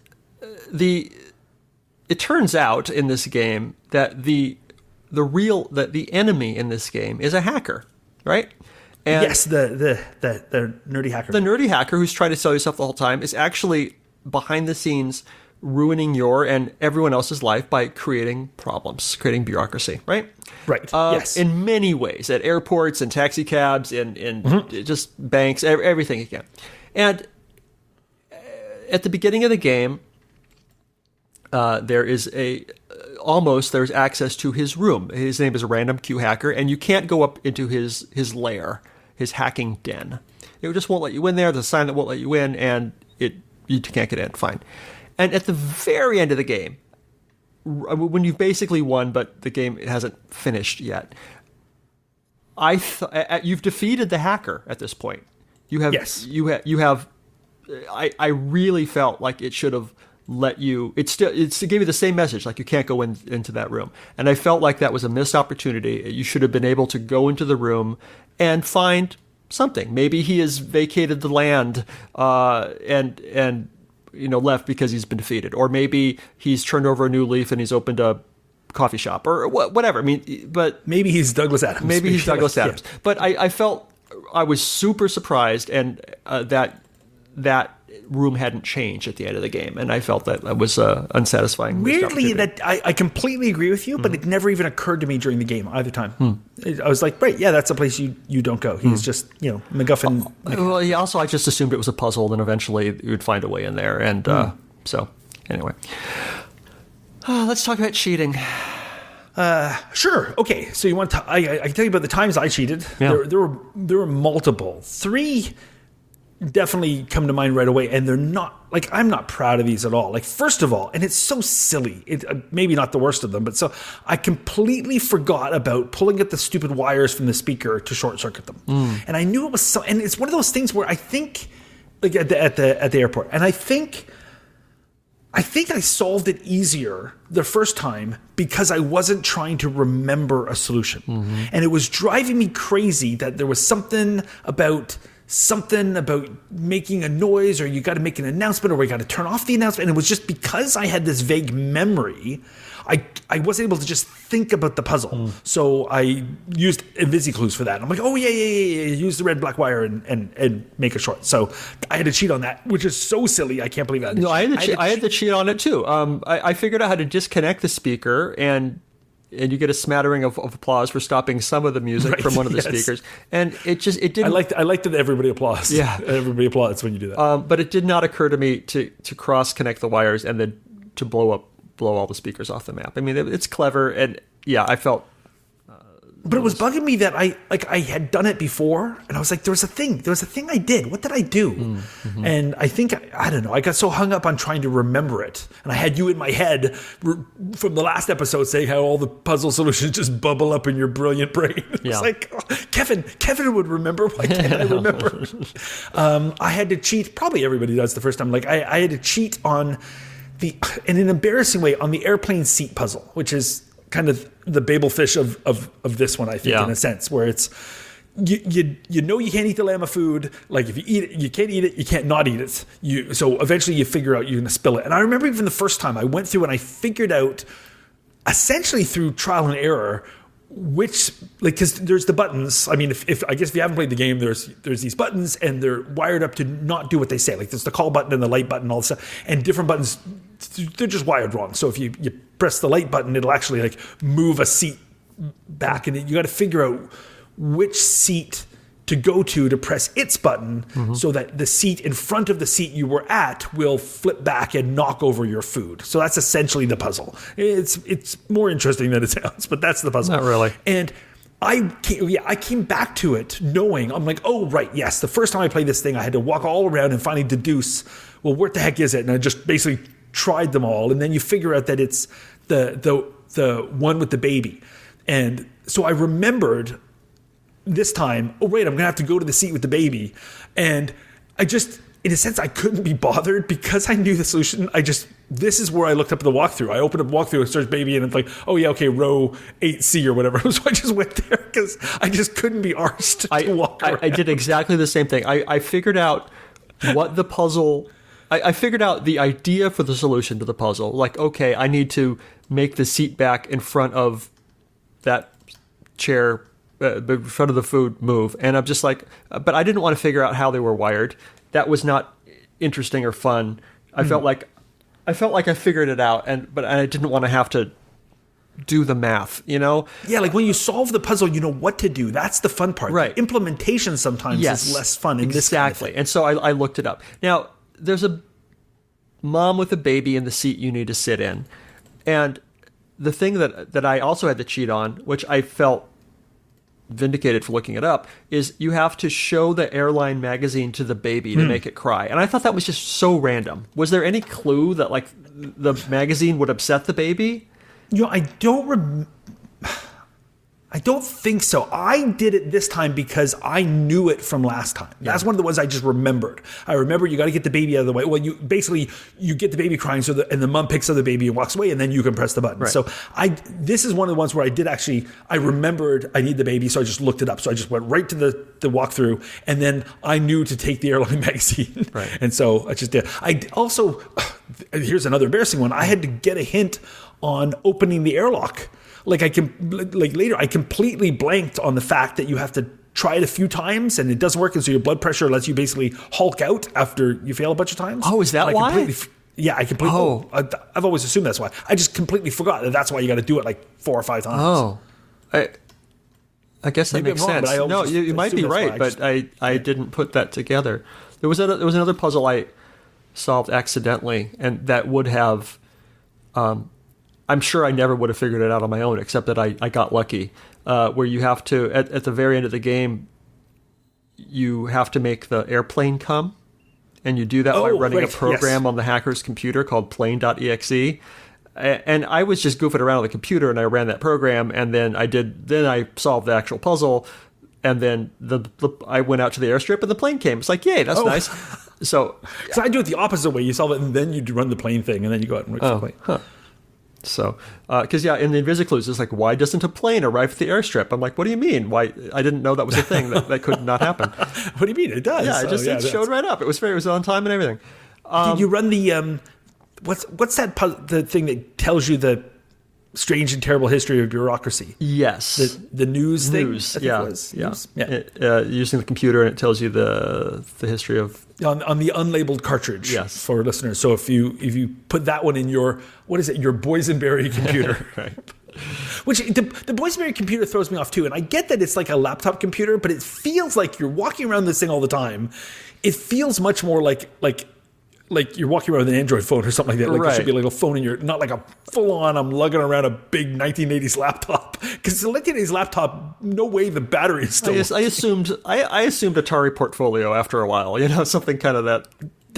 it turns out in this game that the enemy in this game is a hacker, right? And yes, the nerdy hacker. The nerdy hacker who's trying to sell you stuff the whole time is actually behind the scenes ruining your and everyone else's life by creating problems, creating bureaucracy, right? Right. Yes. In many ways, at airports and taxi cabs, in just banks, everything you can. And at the beginning of the game, there's access to his room. His name is Random Q Hacker, and you can't go up into his lair, his hacking den. It just won't let you in there. There's a sign that won't let you in, and you can't get in. Fine. And at the very end of the game, when you've basically won, but the game hasn't finished yet, you've defeated the hacker at this point. You have. Yes. You have. I really felt like it should have let you. It gave you the same message, like you can't go into that room. And I felt like that was a missed opportunity. You should have been able to go into the room and find something. Maybe he has vacated the land and left because he's been defeated, or maybe he's turned over a new leaf and he's opened a coffee shop or whatever. I mean, but maybe he's Douglas Adams. Maybe he's Douglas Adams. Yeah. But I felt I was super surprised, and that room hadn't changed at the end of the game, and I felt that was unsatisfying. Weirdly, that I completely agree with you, but it never even occurred to me during the game either time. I was like, right, yeah, that's a place you don't go. He's just MacGuffin. Well, yeah. Also, I just assumed it was a puzzle, and eventually you would find a way in there. And so, anyway, let's talk about cheating. Sure. Okay. So you want to? I can tell you about the times I cheated. Yeah. There were multiple. 3 definitely come to mind right away, and they're not I'm not proud of these at all. First of all, and it's so silly. Maybe not the worst of them, but so I completely forgot about pulling at the stupid wires from the speaker to short circuit them, and I knew it was so. And it's one of those things where I think at the airport, and I think I solved it easier the first time because I wasn't trying to remember a solution, and it was driving me crazy that there was something about something about making a noise, or you got to make an announcement, or you got to turn off the announcement. And it was just because I had this vague memory, I wasn't able to just think about the puzzle. So I used InvisiClues for that. I'm like, oh yeah, use the red black wire and make a short. So I had to cheat on that, which is so silly. I can't believe that. No, I had to cheat on it too. I figured out how to disconnect the speaker, and you get a smattering of applause for stopping some of the music from one of the speakers. And it didn't. I liked that everybody applauds. Yeah, everybody applauds when you do that. But it did not occur to me to cross connect the wires and then to blow all the speakers off the map. I mean, it's clever, and yeah, I felt. But it was bugging me that I had done it before, and I was like, there was a thing I did. What did I do? Mm-hmm. And I think, I don't know, I got so hung up on trying to remember it. And I had you in my head from the last episode saying how all the puzzle solutions just bubble up in your brilliant brain. It's like, oh, Kevin would remember. Why can't I remember? I had to cheat. Probably everybody does the first time. Like I had to cheat on in an embarrassing way, on the airplane seat puzzle, which is kind of the Babel fish of this one, I think, in a sense, where it's you know you can't eat the lamb of food. Like if you eat it, you can't eat it, you can't not eat it. So eventually you figure out you're going to spill it. And I remember even the first time I went through and I figured out, essentially through trial and error, because there's the buttons. I mean, if I guess if you haven't played the game, there's these buttons and they're wired up to not do what they say. Like there's the call button and the light button, all this stuff, and different buttons, they're just wired wrong. So if you press the light button, it'll actually like move a seat back, and you got to figure out which seat to go to press its button, so that the seat in front of the seat you were at will flip back and knock over your food. So that's essentially the puzzle. It's more interesting than it sounds, but that's the puzzle. Not really. And I came back to it knowing, I'm like, oh, right, yes. The first time I played this thing, I had to walk all around and finally deduce, well, where the heck is it? And I just basically tried them all. And then you figure out that it's the one with the baby. And so I remembered this time, oh, wait, I'm going to have to go to the seat with the baby. And I just, in a sense, I couldn't be bothered because I knew the solution. This is where I looked up the walkthrough. I opened up walkthrough and searched baby, and it's like, oh yeah, okay, row 8C or whatever. So I just went there because I just couldn't be arsed to walk around. I did exactly the same thing. I figured out what the puzzle, I figured out the idea for the solution to the puzzle. Like, okay, I need to make the seat back in front of that chair, in front of the food move. And I'm just like, but I didn't want to figure out how they were wired. That was not interesting or fun. I felt like I figured it out, but I didn't want to have to do the math, you know? Yeah, like when you solve the puzzle, you know what to do. That's the fun part. Right. The implementation sometimes is less fun in this kind of thing. And so I looked it up. Now, there's a mom with a baby in the seat you need to sit in. And the thing that I also had to cheat on, which I felt vindicated for looking it up, is you have to show the airline magazine to the baby to make it cry. And I thought that was just so random. Was there any clue that like the magazine would upset the baby? You know, I don't think so. I did it this time because I knew it from last time. Yeah. That's one of the ones I just remembered. I remember you got to get the baby out of the way. Well, you get the baby crying, and the mom picks up the baby and walks away, and then you can press the button. Right. So this is one of the ones where I remembered I need the baby, so I just looked it up. So I just went right to the walkthrough, and then I knew to take the airline magazine. Right. And so I just did. I also, here's another embarrassing one. I had to get a hint on opening the airlock. Like later, I completely blanked on the fact that you have to try it a few times and it doesn't work, and so your blood pressure lets you basically Hulk out after you fail a bunch of times. Oh, is that why? I completely. Oh. I've always assumed that's why. I just completely forgot that that's why you got to do it like 4 or 5 times. Oh, I guess that makes sense. No, you might be right, but I didn't put that together. There was another puzzle I solved accidentally, and that would have. I'm sure I never would have figured it out on my own, except that I got lucky. Where you have to, at the very end of the game, you have to make the airplane come, and you do that by running a program on the hacker's computer called plane.exe. And I was just goofing around on the computer, and I ran that program, and then I solved the actual puzzle, and then I went out to the airstrip, and the plane came. It's like, yay, that's nice. So I do it the opposite way. You solve it, and then you run the plane thing, and then you go out and work the plane. Huh. So, because in the Invisiclues, it's like, why doesn't a plane arrive at the airstrip? I'm like, what do you mean? Why? I didn't know that was a thing. That could not happen. What do you mean? It does. Yeah, it showed right up. It was on time and everything. Did you run the what's that the thing that tells you the strange and terrible history of bureaucracy? Yes, the news thing. News, I think yeah, it was. yeah. News? Yeah. Using the computer, and it tells you the history of on the unlabeled cartridge. Yes. For listeners. So if you put that one in your your boysenberry computer, right. Which the boysenberry computer throws me off too, and I get that it's like a laptop computer, but it feels like you're walking around this thing all the time. It feels much more like you're walking around with an Android phone or something like that. Like there should be like a phone in your, not like a full-on, I'm lugging around a big 1980s laptop. Because the 1980s laptop, no way the battery is still... I assumed Atari Portfolio after a while, something kind of that...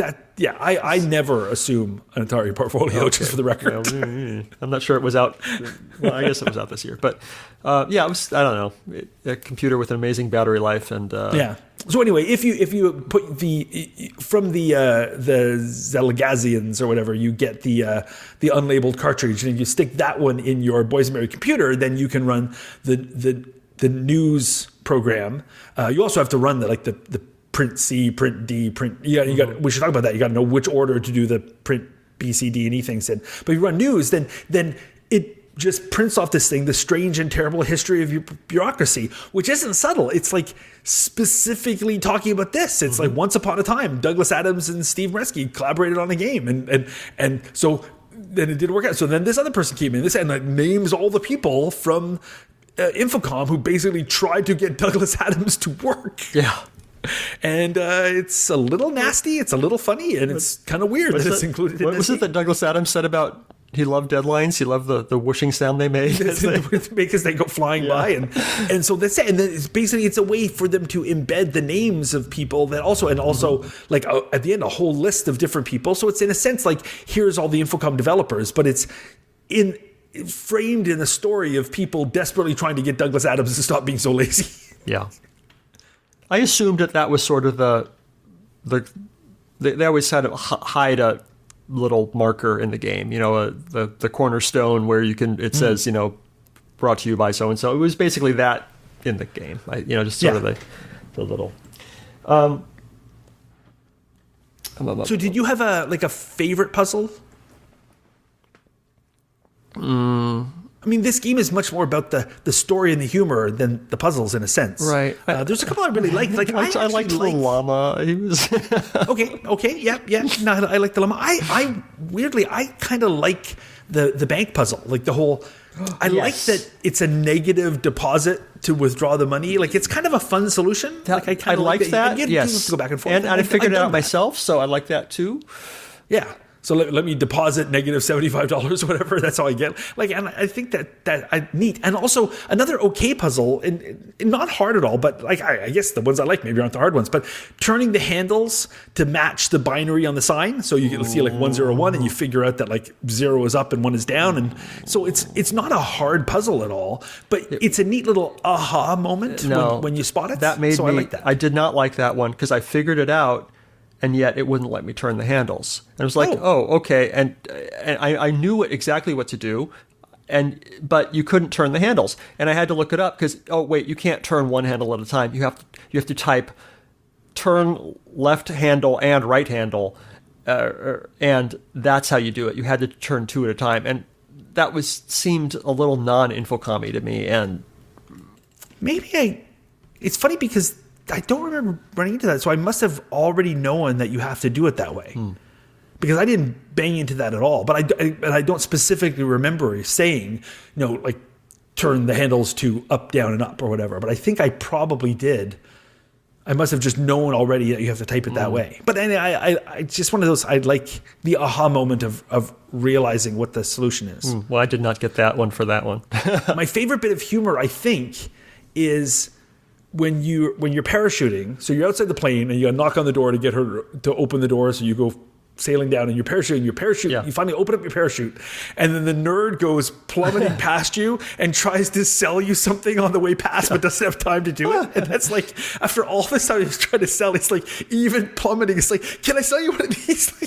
I never assume an Atari Portfolio, just for the record. I'm not sure it was out. Well, I guess it was out this year, but it was. I don't know, a computer with an amazing battery life, and So anyway, if you put from the Zelagazians or whatever, you get the unlabeled cartridge, and you stick that one in your boysenberry computer, then you can run the news program. You also have to run the print C, print D, print. You got. We should talk about that. You got to know which order to do the print B, C, D, and E things in. But if you run news, then it just prints off this thing, the strange and terrible history of your bureaucracy, which isn't subtle. It's like specifically talking about this. It's like once upon a time, Douglas Adams and Steve Mresky collaborated on a game, and so then it didn't work out. So then this other person came in, and like names all the people from Infocom who basically tried to get Douglas Adams to work. Yeah. And it's a little nasty, it's a little funny, and it's kind of weird that it's included in this. What was it that Douglas Adams said about he loved deadlines? He loved the whooshing sound they made because they go flying by, and so that's it. And then it's a way for them to embed the names of people that also like at the end a whole list of different people. So it's in a sense like here's all the Infocom developers, but it's framed in a story of people desperately trying to get Douglas Adams to stop being so lazy. Yeah. I assumed that was sort of they always had to hide a little marker in the game, the cornerstone where it says, brought to you by so and so. It was basically that in the game, just sort of the little. So did you have a favorite puzzle? I mean, this game is much more about the story and the humor than the puzzles, in a sense. Right. There's a couple I really liked. I liked the llama. He was okay, yeah. No, I like the llama. I weirdly, I kind of like the bank puzzle, like the whole. I like that it's a negative deposit to withdraw the money. Like it's kind of a fun solution. I liked that. You yes. have to go back and forth. And I figured it out myself, so I like that too. Yeah. So let me deposit negative $75 or whatever. That's all I get. And I think that neat. And also another okay puzzle, and not hard at all, but I guess the ones I like maybe aren't the hard ones. But turning the handles to match the binary on the sign, so you can see 101, and you figure out that 0 is up and 1 is down, and so it's not a hard puzzle at all. But it's a neat little aha moment when you spot it. That made me. I like that. I did not like that one because I figured it out. And yet it wouldn't let me turn the handles. And I was like, oh okay. And I knew exactly what to do, but you couldn't turn the handles. And I had to look it up because, you can't turn one handle at a time. You have to type turn left handle and right handle, and that's how you do it. You had to turn 2 at a time. And that seemed a little non-Infocom-y to me. And it's funny because I don't remember running into that, so I must have already known that you have to do it that way, because I didn't bang into that at all. But I don't specifically remember saying, turn the handles to up, down, and up or whatever. But I think I probably did. I must have just known already that you have to type it that way. But I just one of those. I like the aha moment of realizing what the solution is. Well, I did not get that one for that one. My favorite bit of humor, I think, is when you're parachuting. So you're outside the plane and you got to knock on the door to get her to open the door. So you go sailing down and you're parachuting. You finally open up your parachute, and then the nerd goes plummeting past you and tries to sell you something on the way past, but doesn't have time to do it. And that's after all this time he's trying to sell, it's even plummeting. It's can I sell you one of these?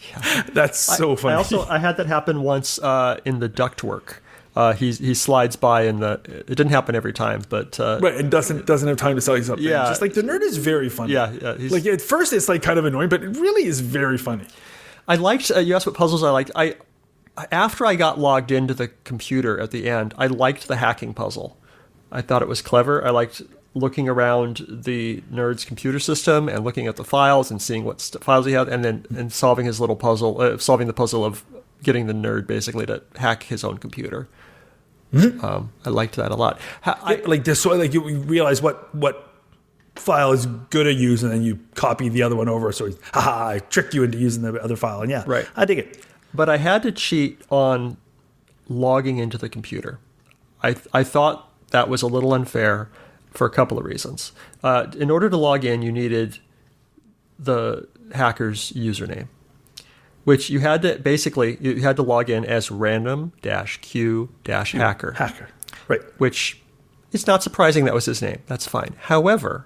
That's so funny. I had that happen once in the ductwork. He slides by it didn't happen every time, but right, and doesn't have time to sell you something. Yeah. Just like the nerd is very funny. Yeah, like at first it's like kind of annoying, but it really is very funny. I liked. You asked what puzzles I liked. After I got logged into the computer at the end, I liked the hacking puzzle. I thought it was clever. I liked looking around the nerd's computer system and looking at the files and seeing what files he had, and solving his little puzzle, solving the puzzle of getting the nerd basically to hack his own computer. I liked that a lot. Like this, so like you realize what file is good to use, and then you copy the other one over. So I tricked you into using the other file, and right. I dig it. But I had to cheat on logging into the computer. I thought that was a little unfair for a couple of reasons. In order to log in, you needed the hacker's username, which you had to log in as random-q-hacker. Hacker, right? Which it's not surprising that was his name. That's fine. However,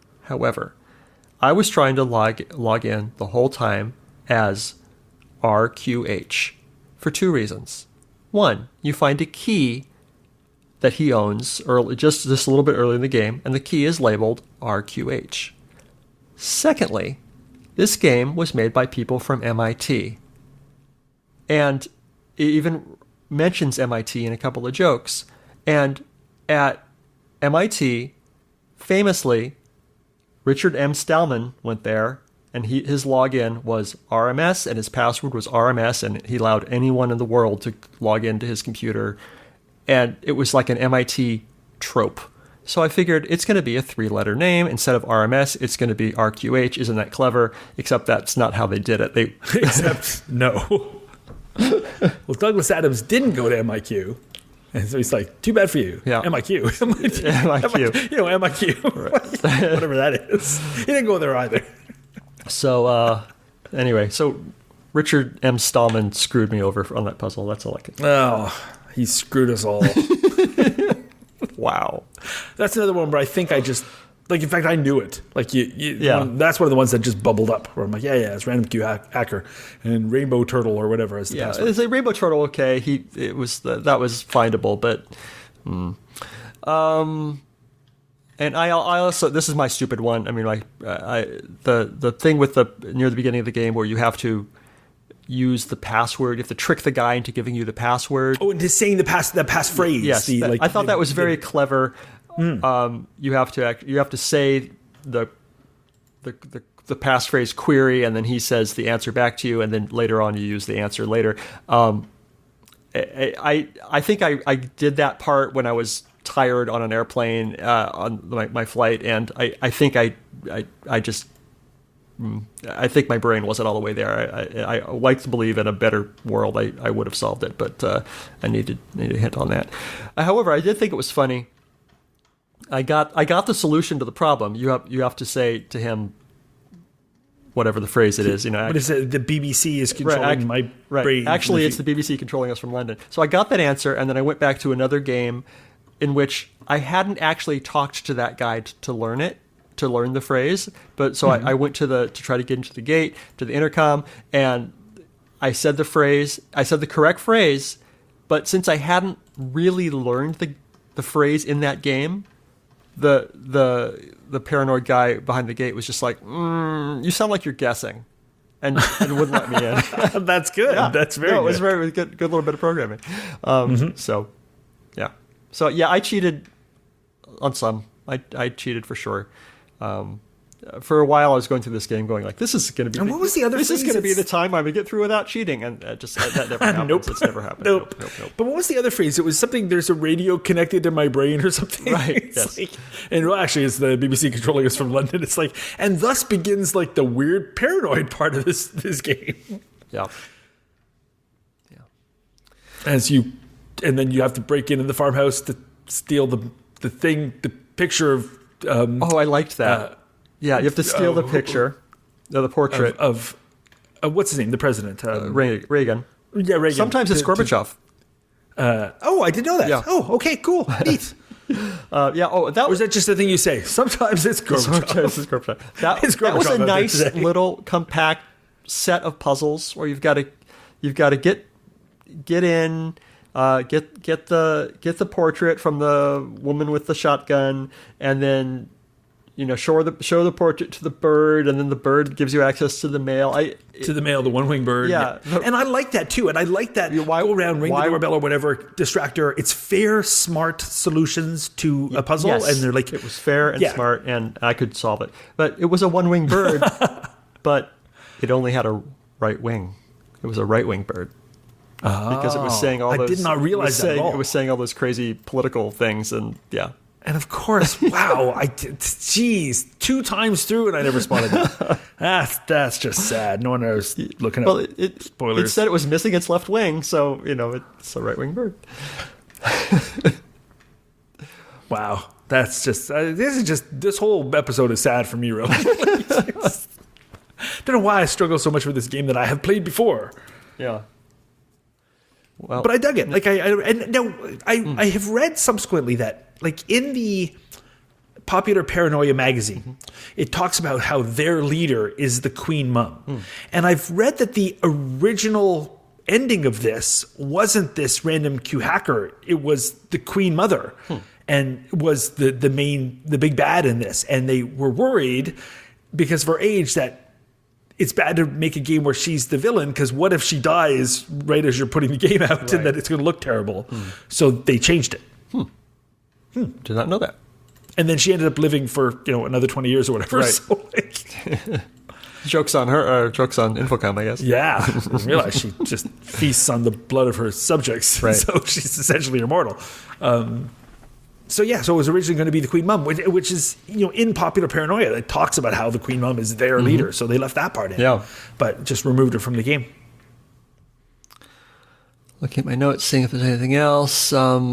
I was trying to log in the whole time as RQH for two reasons. One, you find a key that he owns just a little bit early in the game, and the key is labeled RQH. Secondly, this game was made by people from MIT. And it even mentions MIT in a couple of jokes. And at MIT, famously, Richard M. Stallman went there, and his login was RMS, and his password was RMS, and he allowed anyone in the world to log into his computer. And it was like an MIT trope. So I figured it's going to be a 3-letter name. Instead of RMS, it's going to be RQH. Isn't that clever? Except that's not how they did it. Except, no. Well, Douglas Adams didn't go to MIQ. And so he's like, too bad for you. Yeah. MIQ. MIQ. You know, MIQ. Right. Whatever that is. He didn't go there either. So, anyway, Richard M. Stallman screwed me over on that puzzle. That's all I could. Oh, he screwed us all. Wow. That's another one where I think I just, like, in fact, I knew it. Like, that's one of the ones that just bubbled up, where I'm like, yeah, it's Random Q Hacker and Rainbow Turtle or whatever as the password. It's a Rainbow Turtle, okay. That was findable, but, and I also, this is my stupid one. I mean, the thing with near the beginning of the game where you have to use the password, you have to trick the guy into giving you the password. Oh, and just saying the passphrase. Yes, I thought that was very clever. You have to say the passphrase query, and then he says the answer back to you, and then later on you use the answer later. I think I did that part when I was tired on an airplane on my flight, and I think I think my brain wasn't all the way there. I like to believe in a better world I would have solved it, but I needed a hint on that. However, I did think it was funny. I got the solution to the problem. You have to say to him whatever the phrase it is. What is it? The BBC is controlling my brain. Actually, it's the BBC controlling us from London. So I got that answer, and then I went back to another game in which I hadn't actually talked to that guy to learn the phrase. But so I went to try to get into the gate, to the intercom, and I said the correct phrase, but since I hadn't really learned the phrase in that game, the paranoid guy behind the gate was just like, you sound like you're guessing, and wouldn't let me in. That's good. Yeah. That's very good. It was very good little bit of programming. So, yeah. So, yeah, I cheated on some. I cheated for sure. For a while, I was going through this game going like, this is going to be... And what was the other This is going to be the time I'm going to get through without cheating. And that never happens. Nope. It's never happened. Nope. Nope. But what was the other phrase? It was something, there's a radio connected to my brain or something. Right, yes. And actually, it's the BBC controlling us from London. It's like, and thus begins like the weird paranoid part of this game. Yeah. And then you have to break into the farmhouse to steal the picture of... I liked that. Yeah, you have to steal the picture, the portrait of what's his name, the president, Reagan. Yeah, Reagan. Sometimes it's Gorbachev. I didn't know that. Yeah. Oh, okay, cool, neat. Or is that just the thing you say? Sometimes it's Gorbachev. That was a nice little compact set of puzzles where you've got to get in, get the portrait from the woman with the shotgun, and then show the portrait to the bird, and then the bird gives you access to the mail. The one-winged bird. Yeah. And I like that too. And I like that go around, ring the doorbell or whatever, distractor. It's fair, smart solutions to a puzzle. Yes. And they're like, it was fair and smart, and I could solve it. But it was a one-winged bird, but it only had a right wing. It was a right-winged bird. Because it was saying all those... I did not realize that at all. It was saying all those crazy political things, and yeah. And of course, wow, geez, 2 times through and I never spotted that. That's just sad. No one knows looking at spoilers. It said it was missing its left wing, so, it's a right-winged bird. Wow. That's just, this whole episode is sad for me, really. Don't know why I struggle so much with this game that I have played before. Yeah. Well, but I dug it. Like I have read subsequently that, like, in the popular Paranoia magazine, it talks about how their leader is the Queen Mum. And I've read that the original ending of this wasn't this random Q hacker. It was the Queen Mother and was the big bad in this. And they were worried because of her age that it's bad to make a game where she's the villain, because what if she dies right as you're putting the game out, and that it's going to look terrible. So they changed it. Did not know that. And then she ended up living for another 20 years or whatever. Right. So, jokes on her, jokes on Infocom, I guess. Yeah, I didn't realize she just feasts on the blood of her subjects. Right. So she's essentially immortal. So it was originally going to be the Queen Mum, which is, in popular Paranoia, it talks about how the Queen Mum is their leader. So they left that part in. Yeah. But just removed her from the game. Looking at my notes, seeing if there's anything else.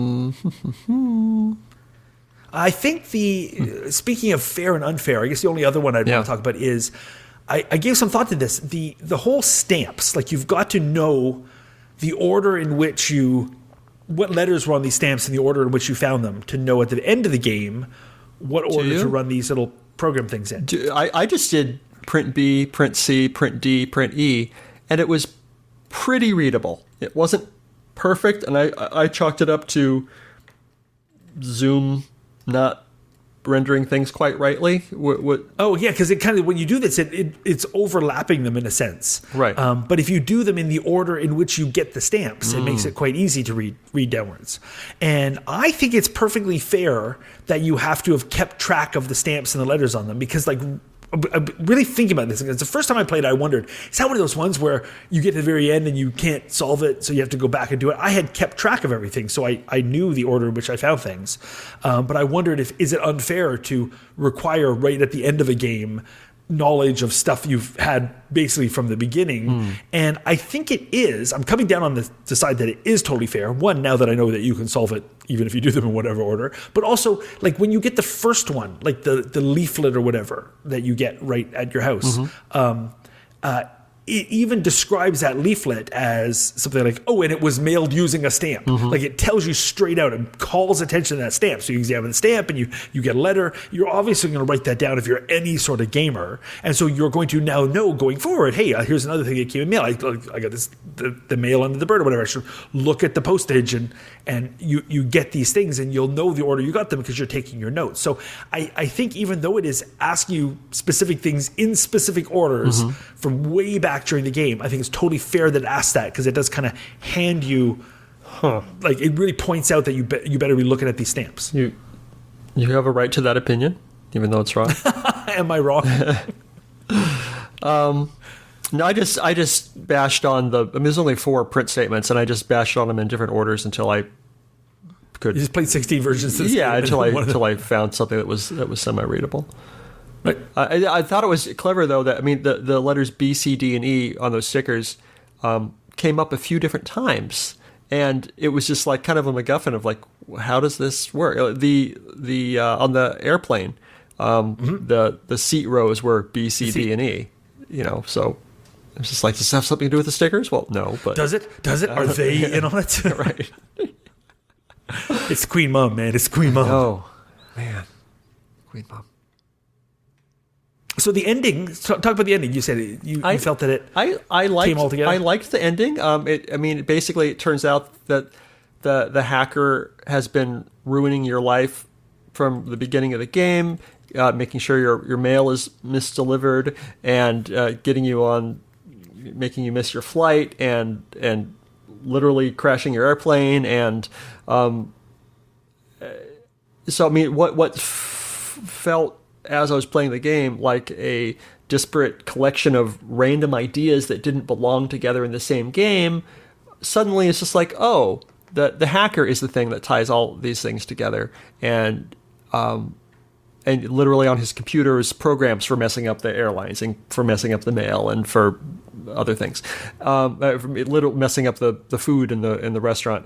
I think speaking of fair and unfair, I guess the only other one I'd want to talk about is, I gave some thought to this. The whole stamps, like, you've got to know the order in which what letters were on these stamps and the order in which you found them to know at the end of the game what order to run these little program things in. I just did print B, print C, print D, print E, and it was pretty readable. It wasn't perfect, and I chalked it up to Zoom not rendering things quite rightly. Oh, yeah, because it kind of, when you do this, it's overlapping them in a sense. Right. But if you do them in the order in which you get the stamps, it makes it quite easy to read downwards. And I think it's perfectly fair that you have to have kept track of the stamps and the letters on them, because, like, I'm really thinking about this. It's the first time I played, I wondered, is that one of those ones where you get to the very end and you can't solve it, so you have to go back and do it? I had kept track of everything, so I knew the order in which I found things. But I wondered, is it unfair to require right at the end of a game knowledge of stuff you've had basically from the beginning? And I think it is. I'm coming down on the side that it is totally fair. One, now that I know that you can solve it even if you do them in whatever order, but also, like, when you get the first one, like the leaflet or whatever that you get right at your house, it even describes that leaflet as something like, and it was mailed using a stamp. Like, it tells you straight out and calls attention to that stamp. So you examine the stamp and you get a letter. You're obviously going to write that down if you're any sort of gamer. And so you're going to now know going forward, hey, here's another thing that came in mail. I got this, the mail under the bird or whatever. I should look at the postage and you get these things, and you'll know the order you got them because you're taking your notes. So I think even though it is asking you specific things in specific orders from way back during the game, I think it's totally fair that it asks that, because it does kind of hand you, like, it really points out that you better be looking at these stamps. You have a right to that opinion, even though it's wrong. Am I wrong? No, I just bashed on there's only 4 print statements, and I just bashed on them in different orders until I could. You just played 16 versions of this game. Until I found something that was semi-readable. Right. I thought it was clever, though, that, I mean, the letters B, C, D, and E on those stickers came up a few different times, and it was just like kind of a MacGuffin of, like, how does this work? The on the airplane, the seat rows were B, C, D, and E. So it's just like, does this have something to do with the stickers? Well, no, but does it? Are they in on it? Right. It's Queen Mum, man. It's Queen Mum. Oh, man, Queen Mum. So the ending. Talk about the ending. You said you felt that it. I liked came all together? I liked the ending. Basically, it turns out that the hacker has been ruining your life from the beginning of the game, making sure your mail is misdelivered and making you miss your flight and literally crashing your airplane. And what felt as I was playing the game like a disparate collection of random ideas that didn't belong together in the same game, suddenly it's just like, oh, the hacker is the thing that ties all these things together, and literally on his computer is programs for messing up the airlines and for messing up the mail and for other things, messing up the food in the restaurant.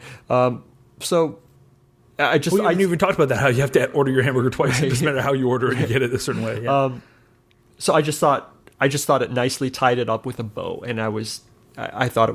So I didn't even talk about that. How you have to order your hamburger twice. It doesn't matter how you order it, you get it a certain way. Yeah. So I just thought it nicely tied it up with a bow, and I thought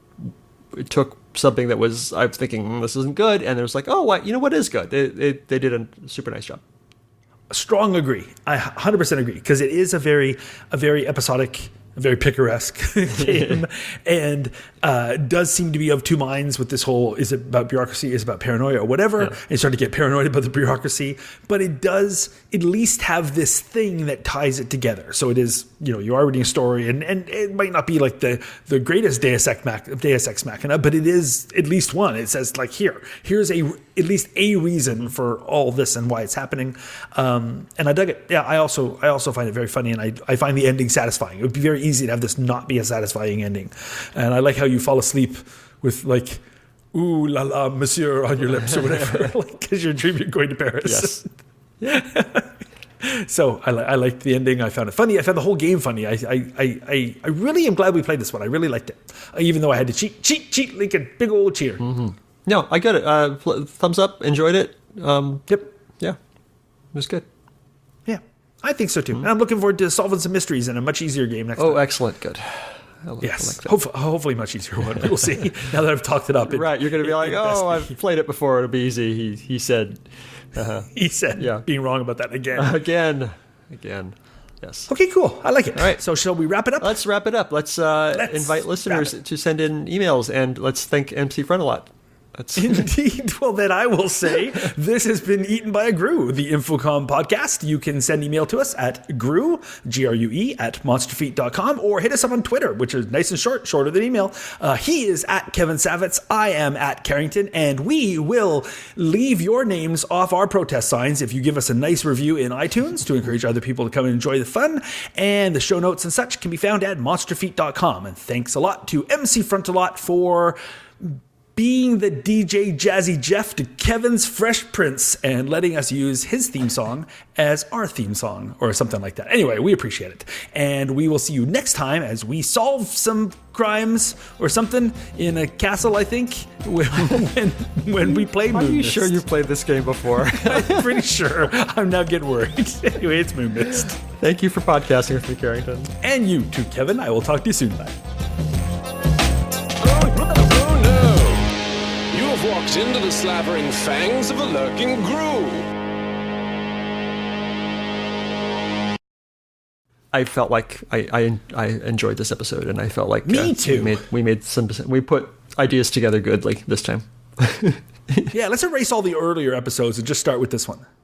it took something that was, I was thinking this isn't good, and it was like, oh, what is good? They did a super nice job. Strong agree. I 100% agree, because it is a very episodic, a very picaresque game, and does seem to be of two minds with this whole, is it about bureaucracy, is it about paranoia, or whatever, and you start to get paranoid about the bureaucracy, but it does at least have this thing that ties it together. So it is, you are reading a story, and it might not be like the greatest Deus Ex Machina, but it is at least one. It says, like, here's at least a reason for all this and why it's happening. And I dug it. Yeah, I also find it very funny, and I find the ending satisfying. It would be very easy to have this not be a satisfying ending. And I like how you fall asleep with, like, ooh la la, monsieur on your lips or whatever, because you're dreaming going to Paris. Yes. So I liked the ending. I found it funny. I found the whole game funny. I really am glad we played this one. I really liked it, even though I had to cheat like a big old cheater. Mm-hmm. No, I get it. Thumbs up. Enjoyed it. Yep. Yeah, it was good. Yeah, I think so too. And I'm looking forward to solving some mysteries in a much easier game next time. Oh, excellent. Good. Yes, hopefully much easier one. We'll see. Now that I've talked it up. Right, you're going to be like, oh, I've played it before. It'll be easy. He said. He said, yeah. Being wrong about that again. Again. Yes. Okay, cool. I like it. All right. So shall we wrap it up? Let's wrap it up. Let's invite listeners to send in emails, and let's thank MC Front-A-Lot. Indeed. Well, then I will say this has been Eaten by a Gru, the Infocom podcast. You can send email to us at Gru, Grue, at monsterfeet.com, or hit us up on Twitter, which is nice and shorter than email. He is at Kevin Savitz. I am at Carrington, and we will leave your names off our protest signs if you give us a nice review in iTunes to encourage other people to come and enjoy the fun. And the show notes and such can be found at monsterfeet.com. And thanks a lot to MC Front-A-Lot for being the DJ Jazzy Jeff to Kevin's Fresh Prince and letting us use his theme song as our theme song or something like that. Anyway, we appreciate it. And we will see you next time as we solve some crimes or something in a castle, I think, when we play Moon Mist. Are you sure you played this game before? I'm pretty sure. I'm now getting worried. Anyway, it's Moon Mist. Thank you for podcasting with me, Carrington. And you too, Kevin. I will talk to you soon. Bye. Walked into the slavering fangs of a lurking Gru. I felt like I enjoyed this episode, and I felt like me too. We put ideas together goodly this time. Yeah, let's erase all the earlier episodes and just start with this one.